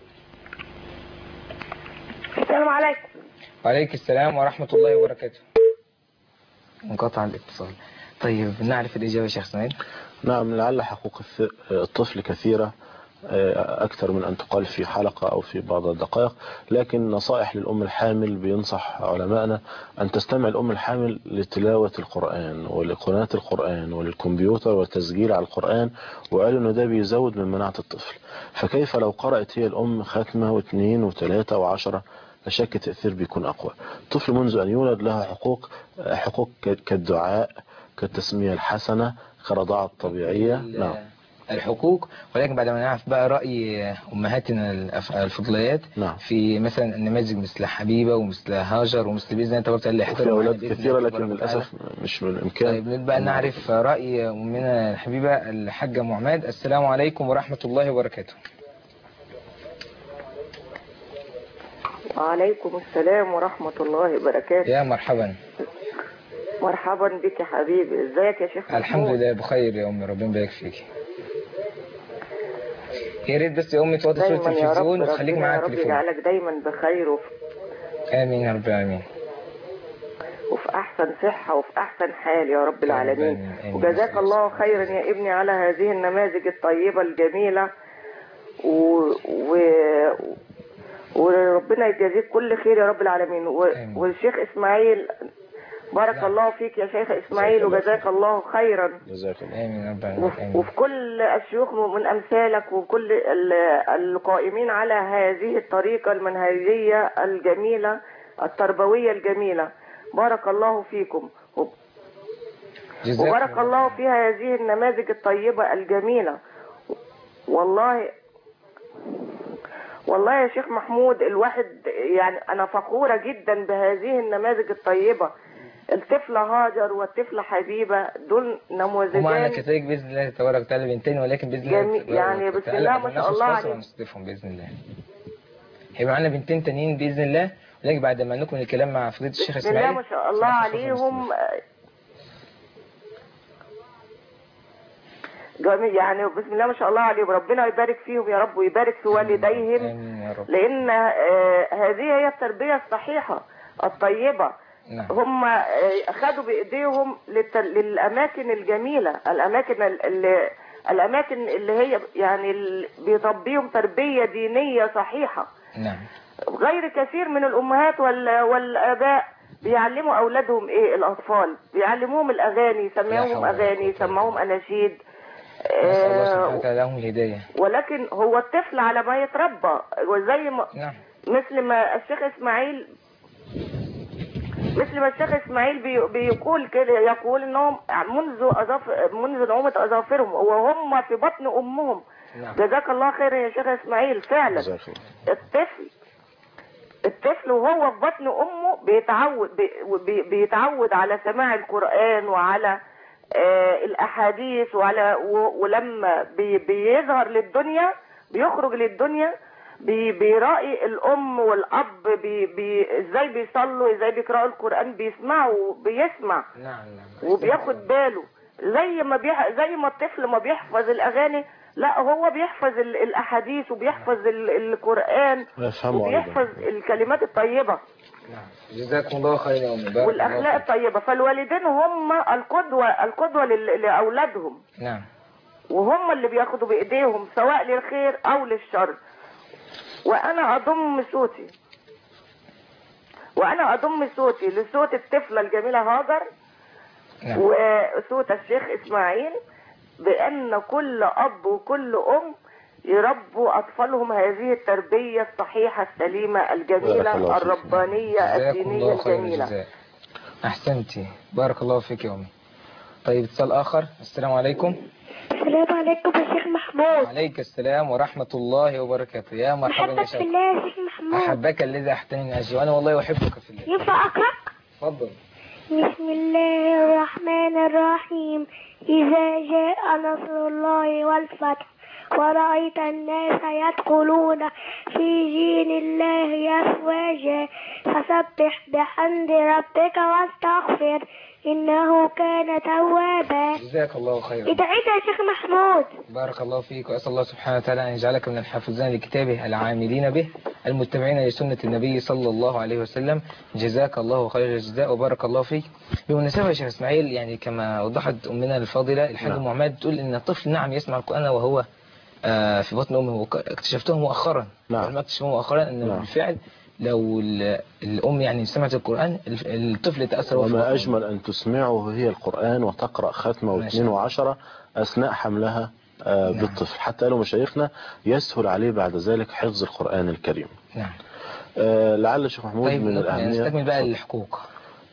السلام عليكم. وعليك السلام ورحمة الله وبركاته. انقطع الاتصال. طيب نعرف الإجابة يا شيخ اسماعيل. نعم، لعل حقوق الطفل كثيرة أكثر من أن تقال في حلقة أو في بعض الدقائق، لكن نصائح للأم الحامل بينصح علماءنا أن تستمع الأم الحامل لتلاوة القرآن ولقناة القرآن وللكمبيوتر والتسجيل على القرآن، وقالوا أنه ده بيزود من مناعة الطفل. فكيف لو قرأت هي الأم ختمة واثنين وثلاثة وعشرة؟ لا شك التأثير بيكون أقوى. الطفل منذ أن يولد له حقوق كالدعاء، كالتسمية الحسنة، كالرضاعة الطبيعية. نعم الحقوق، ولكن بعد ما نعرف بقى رأي أمهاتنا الفضليات نعم. في مثلا النماذج مثل حبيبة ومثل هاجر ومثل بإذن الله تبارك وتعالى في أولاد كثيرة لكن للأسف مش من الإمكان. طيب نبقى نعرف رأي أمنا الحبيبة الحاجة معماد. السلام عليكم ورحمة الله وبركاته. وعليكم السلام ورحمة الله وبركاته. يا مرحبا. مرحبا بك يا حبيبي، ازيك يا شيخ؟ الحمد لله بخير يا أمي، ربنا يبارك فيك. يا ريت بس يا أمي توطي صوت التلفزيون وخليك معايا على التليفون. ربنا يجعلك دايما بخير آمين يا رب العالمين. وفي أحسن صحة وفي أحسن حال يا رب العالمين. آمين. وجزاك الله خيرا يا ابني على هذه النماذج الطيبة الجميلة وربنا يجازيك كل خير يا رب العالمين. والشيخ إسماعيل بارك الله فيك يا شيخ إسماعيل وجزاك الله خيرا. جزاك الله. آمين يا رب العالمين. وفي كل الشيوخ من أمثالك وكل القائمين على هذه الطريقة المنهجية الجميلة التربوية الجميلة، بارك الله فيكم وبارك الله في هذه النماذج الطيبة الجميلة. والله يا شيخ محمود الواحد يعني أنا فخورة جدا بهذه النماذج الطيبة. الطفلة هاجر والطفلة حبيبة دول نموذجين ومعنا كذلك بإذن الله تبارك وتعالى بنتين، ولكن بإذن الله يعني بسم الله ما شاء الله عليهم ونستضيفهم بإذن الله. هيبقى معنا بنتين تانيين بإذن الله، ولكن بعد ما نكمل الكلام مع فضيلة الشيخ إسماعيل. بسم الله ما شاء الله عليهم يعني بسم الله ما شاء الله عليهم، ربنا يبارك فيهم يا رب ويبارك في والديهم. آمين يا رب. لأن هذه هي التربية الصحيحة الطيبة. نعم. هم أخذوا بإيديهم للأماكن الجميلة، الأماكن اللي هي يعني بيربيهم تربية دينية صحيحة. نعم. غير كثير من الأمهات والآباء بيعلموا أولادهم إيه؟ الأطفال بيعلموهم الأغاني، يسمعوهم أغاني، يسمعوهم أناشيد. نسأل الله سبحانه وتعالى لهم الهداية. ولكن هو الطفل على ما يتربى، وزي ما نعم. مثل ما الشيخ إسماعيل بيقول كده، يقول إنهم منذ نعومة أظافرهم وهم في بطن أمهم. نعم. جزاك الله خير يا شيخ إسماعيل. فعلا الطفل وهو في بطن أمه بيتعود على سماع القرآن وعلى الأحاديث ولما بيظهر للدنيا بيخرج للدنيا بيراقي الأم والأب ازاي بيصلوا، ازاي بيقرأوا القرآن، بيسمعوا بيسمع. نعم. وبياخد باله زي ما الطفل ما بيحفظ الأغاني، لا هو بيحفظ الأحاديث وبيحفظ القرآن وبيحفظ الكلمات الطيبة. نعم. جزاكم الله خير يا أمي. والأخلاق الطيبة. فالوالدين هم القدوة لأولادهم. نعم. وهم اللي بياخدوا بإيديهم سواء للخير أو للشر. وأنا أضم صوتي لصوت الطفلة الجميلة هاجر. نعم. وصوت الشيخ إسماعيل بأن كل أب وكل أم يربوا أطفالهم هذه التربية الصحيحة السليمة الجميلة الربانية الدينية الجميلة. أحسنتي، بارك الله فيك يا أمي. طيب اتصال آخر. السلام عليكم. السلام عليكم يا شيخ محمود. عليك السلام ورحمة الله وبركاته. يا مرحبا يا أحبك في الله يا شيخ محمود. أحبك الذي أحتمي من أجله، وأنا والله أحبك في الله. ينفع أقرأ؟ تفضل. بسم الله الرحمن الرحيم. إذا جاء نصر الله والفتح ورأيت الناس يدخلون في دين الله أفواجا فسبح بحمد ربك واستغفر إنه كان توابا. جزاك الله خيرا. ادعيت يا شيخ محمود. بارك الله فيك، وأسأل الله سبحانه وتعالى أن يجعلك من الحافظين لكتابه العاملين به المتبعين لسنة النبي صلى الله عليه وسلم. جزاك الله خير الجزاء وبارك الله فيك. بالمناسبة يا شيخ إسماعيل، يعني كما وضحت أمنا الفاضلة الحاج أم عماد تقول إن الطفل نعم يسمع القرآن وهو في بطن أمه. اكتشفته مؤخرا. نعم. ما اكتشفته مؤخرا أن بالفعل لو الأم يعني سمعت القرآن الطفل تأثر. وما أجمل أن تسمعه هي القرآن وتقرأ ختمة واثنين وعشرة أثناء حملها بالطفل. حتى لو مشايخنا يسهل عليه بعد ذلك حفظ القرآن الكريم. نعم. لعل الشيخ محمود طيب من الأهمية. نستكمل بقى الحقوق.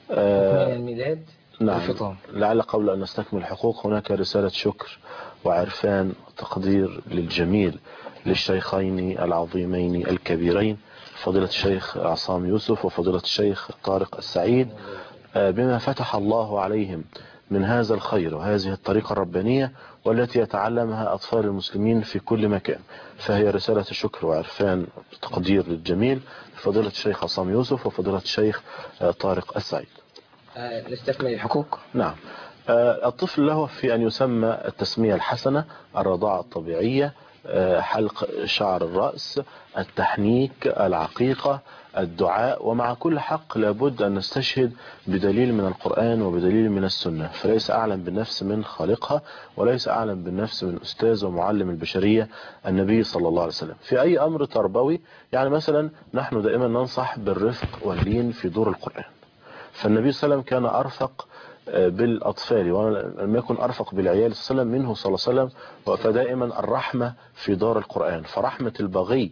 من الميلاد. نعم. الفطام. لعل قبل أن نستكمل الحقوق هناك رسالة شكر وعرفان وتقدير للجميل للشيخين العظيمين الكبيرين فضيلة الشيخ عصام يوسف وفضيلة الشيخ طارق السعيد بما فتح الله عليهم من هذا الخير وهذه الطريقة الربانية والتي يتعلمها أطفال المسلمين في كل مكان. فهي رسالة شكر وعرفان وتقدير للجميل فضيلة الشيخ عصام يوسف وفضيلة الشيخ طارق السعيد. نستكمل الحقوق. نعم. الطفل له في أن يسمى التسمية الحسنة، الرضاعة الطبيعية، حلق شعر الرأس، التحنيك، العقيقة، الدعاء، ومع كل حق لابد أن نستشهد بدليل من القرآن وبدليل من السنة. فليس أعلم بالنفس من خالقها وليس أعلم بالنفس من أستاذ ومعلم البشرية النبي صلى الله عليه وسلم. في أي أمر تربوي، يعني مثلا نحن دائما ننصح بالرفق واللين في دور القرآن. فالنبي صلى الله عليه وسلم كان أرفق بالأطفال ولم يكن أرفق بالعيال صلى الله عليه وسلم منه صلى الله عليه وسلم. فدائما الرحمة في دار القرآن. فرحمة البغي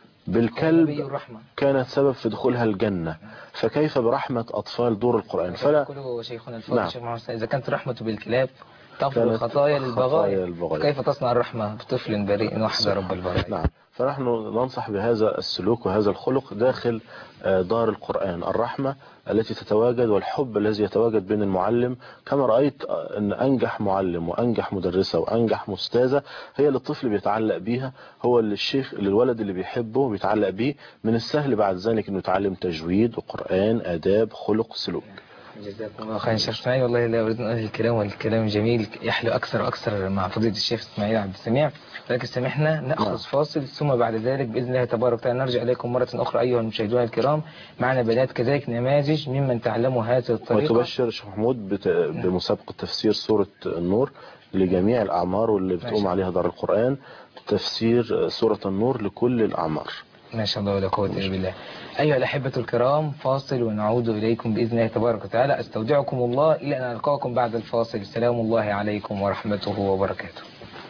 بالكلب كانت سبب في دخولها الجنة، فكيف برحمة أطفال دور القرآن؟ فلا شيخنا الفاضل إذا كانت رحمة بالكلاب تغفر الخطايا للبغايا، كيف تصنع الرحمة بطفل بريء وحد رب البغايا؟ نعم. فنحن ننصح بهذا السلوك وهذا الخلق داخل دار القرآن، الرحمة التي تتواجد والحب الذي يتواجد بين المعلم. كما رأيت أن أنجح معلم وأنجح مدرسة وأنجح مستاذة هي اللي الطفل بيتعلق بيها، هو اللي الشيخ اللي الولد اللي بيحبه بيتعلق بيه. من السهل بعد ذلك أنه يتعلم تجويد وقرآن آداب خلق سلوك. جزاكم الله خير شيخ اسماعيل. والله لا أريد أن أنهي الكلام والكلام جميل يحلو أكثر وأكثر مع فضيلة الشيخ اسماعيل عبد السميع، ولكن سامحنا نأخذ فاصل ثم بعد ذلك بإذن الله تبارك وتعالى نرجع إليكم مرة أخرى أيها المشاهدون الكرام. معنا بنات كذلك نماذج ممن تعلموا هذه الطريقة. وتبشر شيخ محمود بمسابقة تفسير سورة النور لجميع الأعمار واللي بتقوم عليها دار القرآن، تفسير سورة النور لكل الأعمار. ما شاء الله ولا قوة إلا بالله. أيها الأحبة الكرام فاصل ونعود إليكم بإذن الله تبارك وتعالى. أستودعكم الله إلى أن ألقاكم بعد الفاصل. سلام الله عليكم ورحمته وبركاته.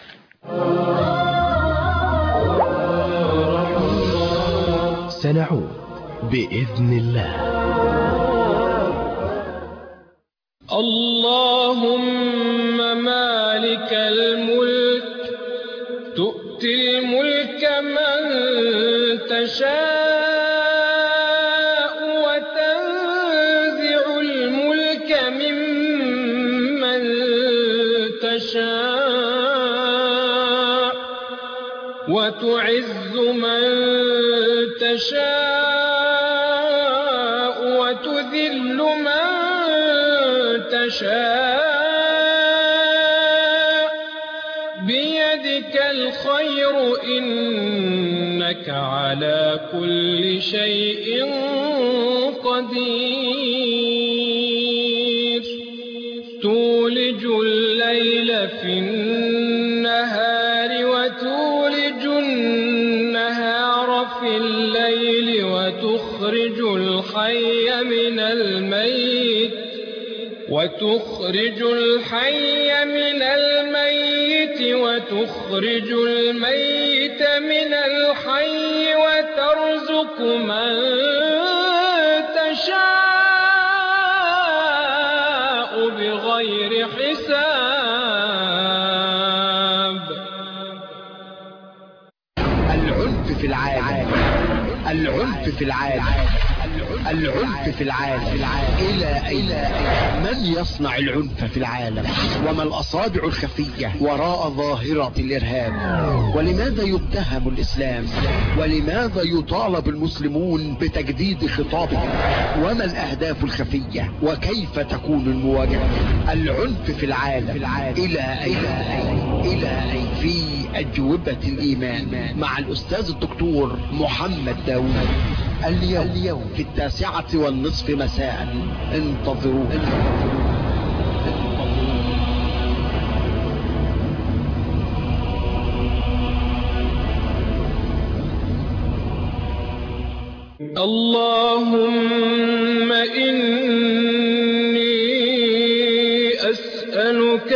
سنعود بإذن الله. اللهم مالك الملك تؤتي الملك من تشاء وتنزع الملك ممن تشاء وتعز من تشاء وتذل من تشاء بيدك الخير إنك على كل شيء قدير تولج الليل في النهار وتولج النهار في الليل وتخرج الحي من الميت وتخرج الميت من الحي وترزق من تشاء بغير حساب في العالم، العنف في العالم، العنف في العالم. إلى أين؟ من يصنع العنف في العالم؟ وما الأصابع الخفية وراء ظاهرة الإرهاب؟ ولماذا يتهم الإسلام؟ ولماذا يطالب المسلمون بتجديد خطابهم؟ وما الأهداف الخفية؟ وكيف تكون المواجهة؟ العنف في العالم إلى أين؟ إلى أين؟ في أجوبة الإيمان مع الأستاذ الدكتور محمد داوود اليوم في 9:30 مساء. انتظروا. اللهم إني أسألك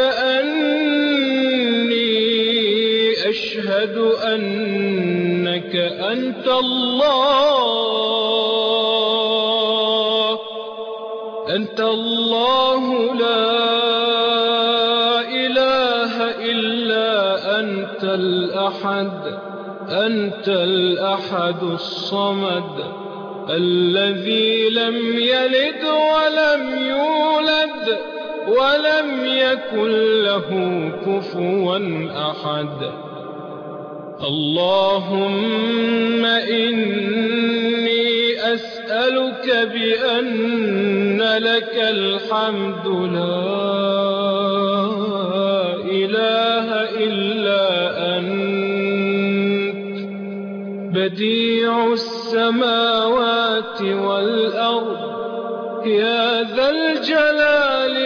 أني أشهد أنك أنت الله، أنت الله لا إله إلا أنت الأحد، أنت الأحد الصمد الذي لم يلد ولم يولد ولم يكن له كفوا أحد. اللهم إني أسألك بأن لك الحمد لا إله إلا أنت، بديع السماوات والأرض، يا ذا الجلال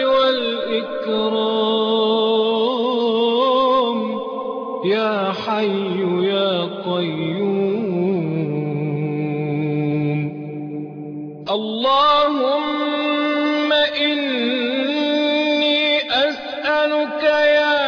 والإكرام، يا حي يا قيوم. اللهم إني أسألك يا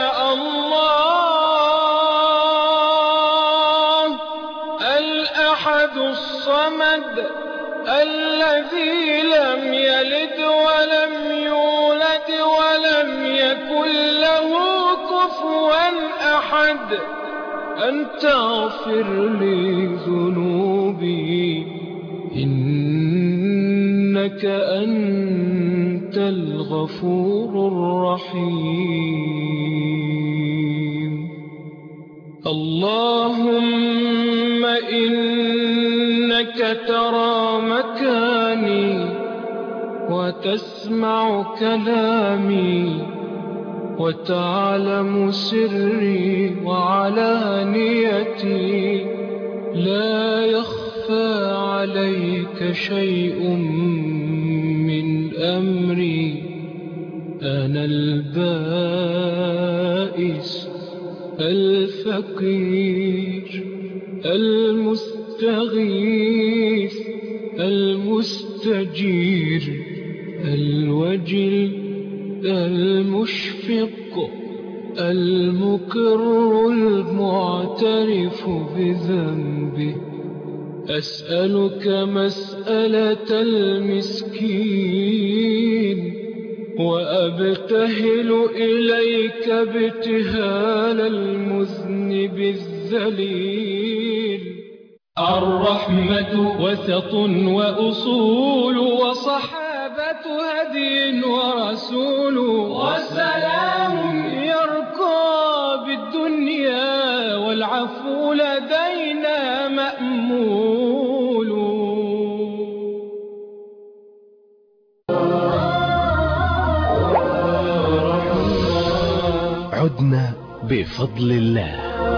الله الأحد الصمد الذي لم يلد ولم يولد ولم يكن له كفوا أحد، أن تغفر لي ذنوبي إنك أنت الغفور الرحيم. اللهم إنك ترى مكاني وتسمع كلامي وتعلم سري وعلانيتي، لا يخفى عليك شيء من أمري. أنا البائس الفقير المستغيث المستجير الوجل المشفق المقر المعترف بذنبه. أسألك مسألة المسكين وأبتهل إليك ابتهال المذنب الذليل. الرحمة وسط وأصول وصحابة هدي ورسول، وسلام يرقى بالدنيا والعفو لدينا مأمول. عدنا بفضل الله.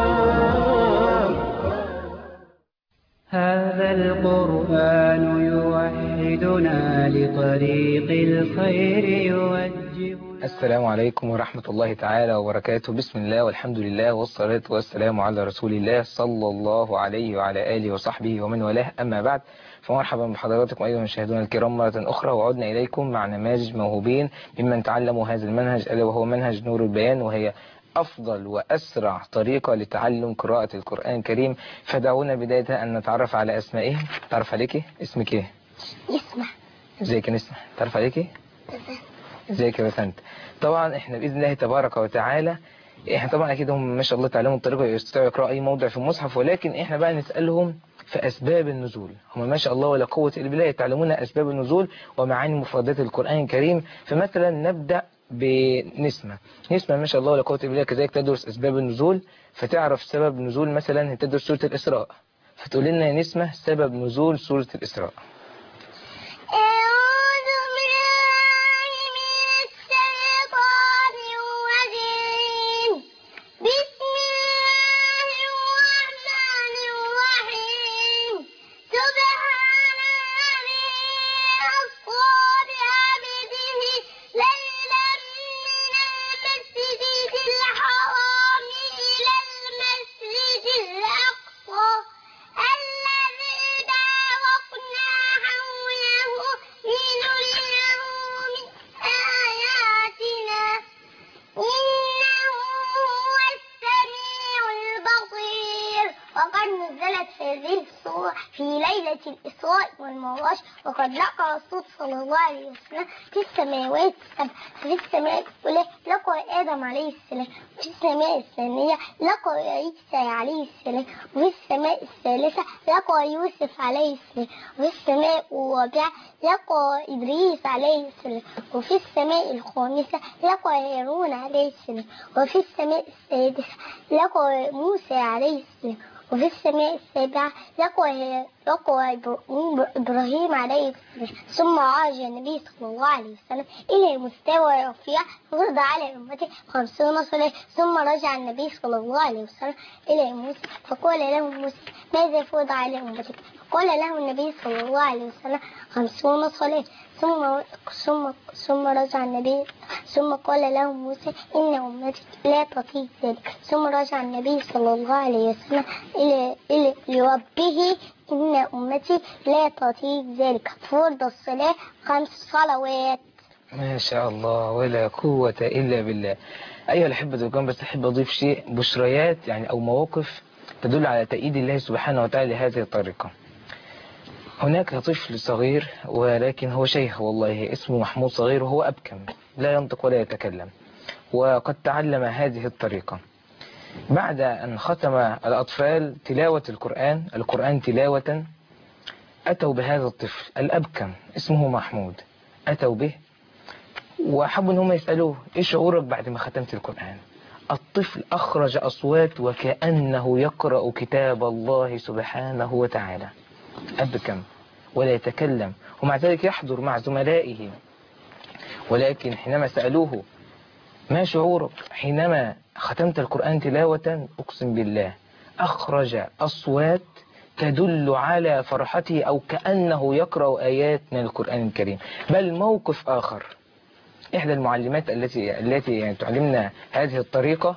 هذا القرآن يوحدنا لطريق الخير يوجه. السلام عليكم ورحمة الله تعالى وبركاته. بسم الله والحمد لله والصلاة والسلام على رسول الله صلى الله عليه وعلى آله وصحبه ومن والاه. أما بعد، فمرحبا بحضراتكم أيها المشاهدون الكرام مرة أخرى، وعدنا إليكم مع نماذج موهوبين ممن تعلموا هذا المنهج، ألا وهو منهج نور البيان، وهي أفضل وأسرع طريقة لتعلم قراءة القرآن الكريم. فدعونا بداية أن نتعرف على أسمائهم. تعرف عليكي؟ اسمك إيه؟ نسمة. ازيك يا نسمة؟ تعرف عليكي؟ ازيك يا بسنت؟ طبعا احنا بإذن الله تبارك وتعالى احنا طبعا اكيد هم ما شاء الله تعلموا الطريقة يستطيعوا يقرأوا اي موضع في المصحف، ولكن احنا بقى نسألهم في اسباب النزول. هم ما شاء الله ولا قوة الا بالله يتعلمون اسباب النزول ومعاني مفردات القرآن الكريم. فمثلا نبدأ بنسمة. نسمة ما شاء الله ولا قوة الا بالله كذلك تدرس اسباب النزول، فتعرف سبب نزول مثلا تدرس سورة الإسراء، فتقول لنا يا نسمة سبب نزول سورة الإسراء. في ليلة الإسراء والمعراج، وقد لقى الرسول صلى الله عليه وسلم في السماوات السبع. في السماء الأولى لقى آدم عليه السلام، وفي السماء الثانية لقى عيسى عليه السلام، وفي السماء الثالثة لقى يوسف عليه السلام، وفي السماء الرابعة لقى إدريس عليه السلام، وفي السماء الخامسة لقى هارون عليه السلام، وفي السماء السادسة لقى موسى عليه السلام، وفي السماء السابعة لقى إبراهيم عليه السلام. ثم عرج النبي صلى الله عليه وسلم إلى مستوى رفيع فرض على أمته 50 صلاة. ثم رجع النبي صلى الله عليه وسلم إلى موسى فقال له موسى ماذا فرض على أمتك؟ قال له النبي صلى الله عليه وسلم 50 صلاة. ثم رجع النبي ثم قال له موسى إن أمتي لا تطيق ذلك. ثم رجع النبي صلى الله عليه وسلم إلى ربه إن أمتي لا تطيق ذلك. فرض الصلاة 5 صلوات. ما شاء الله ولا قوة إلا بالله. أيها الأحبة الكرام، بس أحب أضيف شيء، بشريات يعني أو مواقف تدل على تأييد الله سبحانه وتعالى لهذه الطريقة. هناك طفل صغير ولكن هو شيخ والله، اسمه محمود صغير، وهو أبكم لا ينطق ولا يتكلم، وقد تعلم هذه الطريقة. بعد أن ختم الأطفال تلاوة القرآن تلاوة، أتوا بهذا الطفل الأبكم اسمه محمود، أتوا به وحبوا أنهم يسألوه إيه شعورك بعد ما ختمت القرآن؟ الطفل أخرج أصوات وكأنه يقرأ كتاب الله سبحانه وتعالى، أبكم ولا يتكلم، ومع ذلك يحضر مع زملائه. ولكن حينما سألوه ما شعورك حينما ختمت القرآن تلاوة، أقسم بالله أخرج أصوات تدل على فرحته أو كأنه يقرأ آيات من القرآن الكريم. بل موقف آخر، إحدى المعلمات التي يعني تعلمنا هذه الطريقة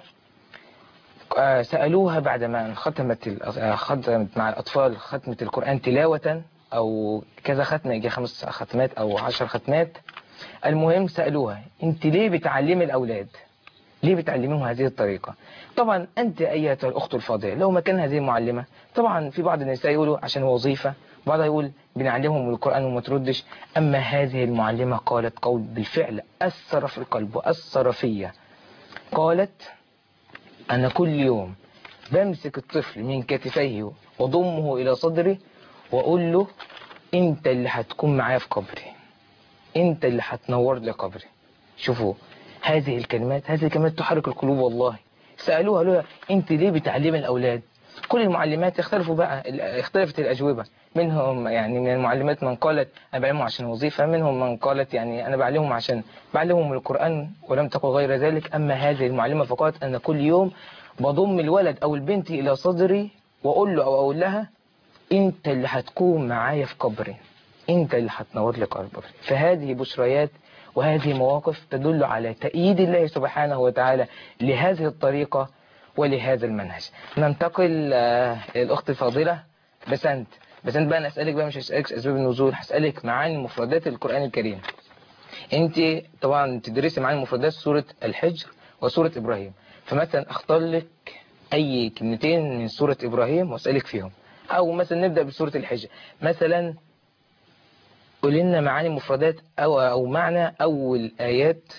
سألوها بعدما ختمت مع الأطفال ختمة القرآن تلاوة أو كذا ختمة، يجي 5 ختمات أو 10 ختمات. المهم سألوها أنت ليه بتعلمي الأولاد؟ ليه بتعلميهم هذه الطريقة؟ طبعا أنت أيتها الأخت الفاضلة لو مكان هذه المعلمة، طبعا في بعض النساء يقولوا عشان وظيفة، بعضها يقول بنعلمهم القرآن وما تردش. أما هذه المعلمة قالت قول بالفعل أثر في القلب وأثر فيا. قالت أنا كل يوم بمسك الطفل من كتفيه وضمه إلى صدري وأقول له أنت اللي هتكون معايا في قبري، أنت اللي هتنور لي قبري. شوفوا هذه الكلمات تحرك القلوب والله. سألوها له أنت ليه بتعلم الأولاد؟ كل المعلمات يختلفوا بقى، اختلفت الأجوبة. منهم يعني من المعلمات من قالت أنا بعلمهم عشان وظيفة، منهم من قالت يعني أنا بعلمهم عشان بعلمهم القرآن ولم تقل غير ذلك. أما هذه المعلمة فقالت أنا كل يوم بضم الولد أو البنت إلى صدري وأقول له أو أقول لها أنت اللي هتكون معايا في قبري، أنت اللي هتنور لي قبري. فهذه بشريات وهذه مواقف تدل على تأييد الله سبحانه وتعالى لهذه الطريقة ولهذا المنهج. ننتقل الأخت الفاضلة بسنت بقى. أنا أسألك بقى، مش هسألك أسباب النزول، هسألك معاني مفردات القرآن الكريم. أنت طبعا تدرسي معاني مفردات سورة الحجر وسورة إبراهيم، فمثلا أختار لك أي كلمتين من سورة إبراهيم وأسألك فيهم، أو مثلا نبدأ بسورة الحجر. مثلا قول لنا معاني مفردات أو معنى أول آيات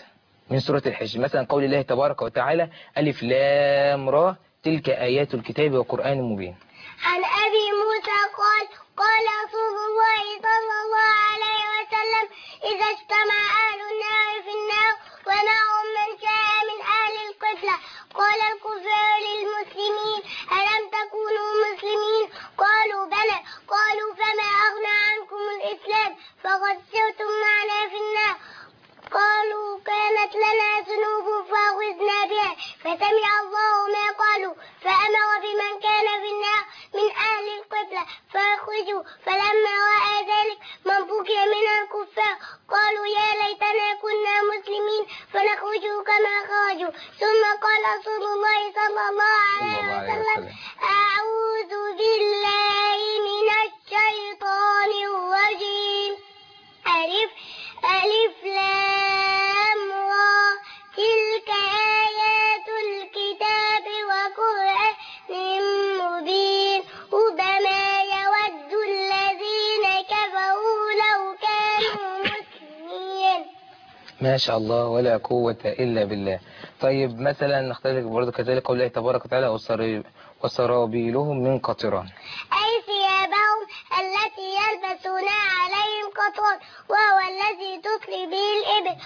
من سورة الحج، مثلا قول الله تبارك وتعالى ألف لام را تلك آيات الكتاب وقرآن مبين. عن أبي موسى قال رسول الله صلى الله عليه وسلم إذا اجتمع أهل النار في النار ومعهم من شاء من أهل القبلة قال الكفار للمسلمين ألم تكونوا مسلمين؟ قالوا بلى. قالوا فما أغنى عنكم الإسلام فقد سرتم معنا في النار؟ قالوا كانت لنا ذنوب فأخذنا بها فسمع الله ما قالوا فأمر بمن كان في النار من أهل القبلة فأخرجوا. فلما رأى ذلك من بكي من الكفار قالوا يا ليتنا كنا مسلمين فنخرج كما خرجوا. ثم قال رسول الله صلى الله عليه وسلم أعوذ بالله من الشيطان الرجيم. ألف لام را تلك آيات الكتاب وقرآن مبين ربما يود الذين كفروا لو كانوا مسلمين. ما شاء الله ولا قوة إلا بالله. طيب مثلا نختلف برضه كذلك قول الله تبارك وتعالى وسرابيلهم من قطران، أي ثيابهم التي يلبسونها عليهم قطران وهو الذي تطلي به الإبل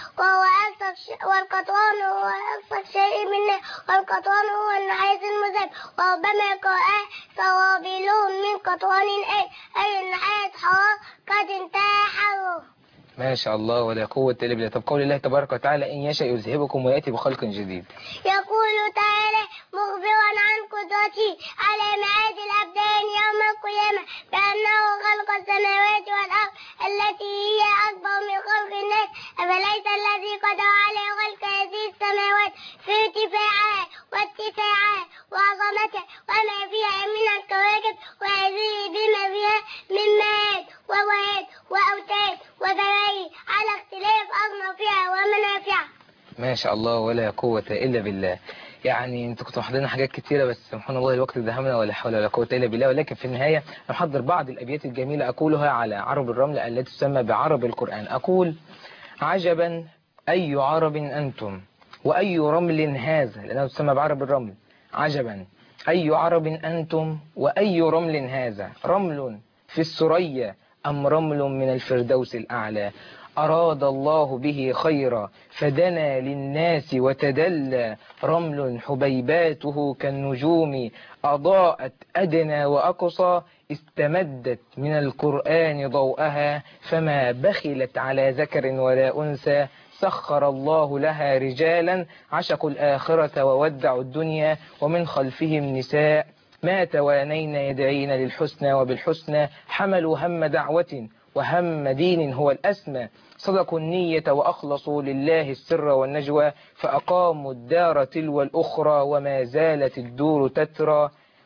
والقطران هو أصفى شيء منه والقطران هو النحاس المذاب. وربما قرأ سرابيلهم من قطران أي النحاس حار قد انتهى حره. ما شاء الله ولا قوة إلا بالله. طب قول الله تبارك وتعالى إن يشأ يذهبكم ويأتي بخلق جديد. يقول تعالى مخبرا عن قدرته على معاد الأبدان يوم القيامة بأنه خلق السماوات والأرض التي هي أكبر من خلق الناس أفليس الذي قدر على خلق هذه السماوات في ارتفاعها واتساعها وعظمتها وما فيها من الكواكب وهذه بما فيها من ماد وواد وأوتاد وبرايا على اختلاف أصنافها ومنافعها. ما شاء الله ولا قوة إلا بالله. يعني انتوا كنتوا محضرين حاجات كتيرة بس سبحان الله الوقت دهمنا ولا حول ولا قوة إلا بالله. ولكن في النهاية نحضر بعض الأبيات الجميلة أقولها على عرب الرمل التي تسمى بعرب القرآن. أقول عجبا أي عرب أنتم وأي رمل هذا، لأنه تسمى بعرب الرمل. عجبا أي عرب أنتم وأي رمل هذا، رمل في السريا أم رمل من الفردوس الأعلى؟ أراد الله به خيرا فدنا للناس وتدلى، رمل حبيباته كالنجوم أضاءت أدنى وأقصى، استمدت من القرآن ضوءها فما بخلت على ذكر ولا أنثى، سخر الله لها رجالا عشقوا الآخرة وودعوا الدنيا ومن خلفهم نساء ما توانين يدعين للحسنى وبالحسنى، حملوا هم دعوة وهم دين هو الأسمى، صدقوا النية وأخلصوا لله السر والنجوى، فأقاموا الدار تلو الأخرى وما زالت الدور تترى،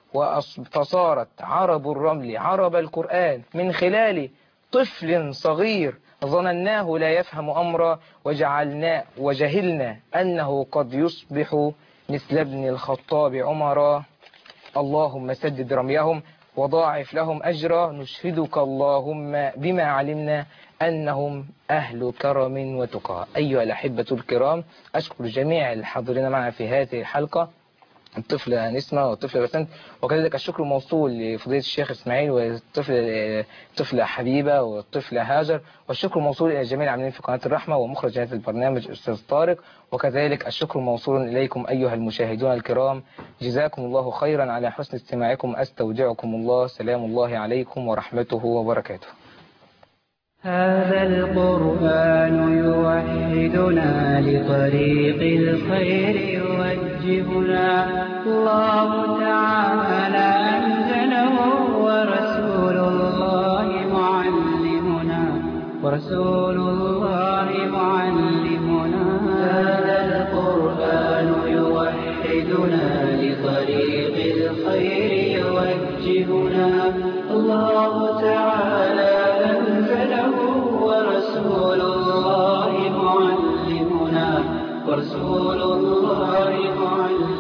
فصارت عرب الرمل عرب القرآن من خلال طفل صغير ظنناه لا يفهم أمرا، وجهلنا أنه قد يصبح مثل ابن الخطاب عمرا. اللهم سدد رميهم وضاعف لهم أجرا، نشهدك اللهم بما علمنا أنهم أهل كرم وتقى. أيها الأحبة الكرام، أشكر جميع الحاضرين معنا في هذه الحلقة، الطفلة نسمة والطفلة بسنت، وكذلك الشكر موصول لفضيلة الشيخ إسماعيل والطفلة حبيبة والطفلة هاجر، والشكر موصول إلى جميع العاملين في قناة الرحمة ومخرج هذا البرنامج أستاذ طارق، وكذلك الشكر موصول إليكم أيها المشاهدون الكرام. جزاكم الله خيرا على حسن استماعكم، أستودعكم الله، سلام الله عليكم ورحمته وبركاته. هذا القرآن يوحدنا لطريق الخير يوجهنا، الله تعالى أنزله ورسول الله معلمنا. هذا القرآن يوحدنا لطريق الخير يوجهنا، الله تعالى أنزله ورسول الله معلمنا.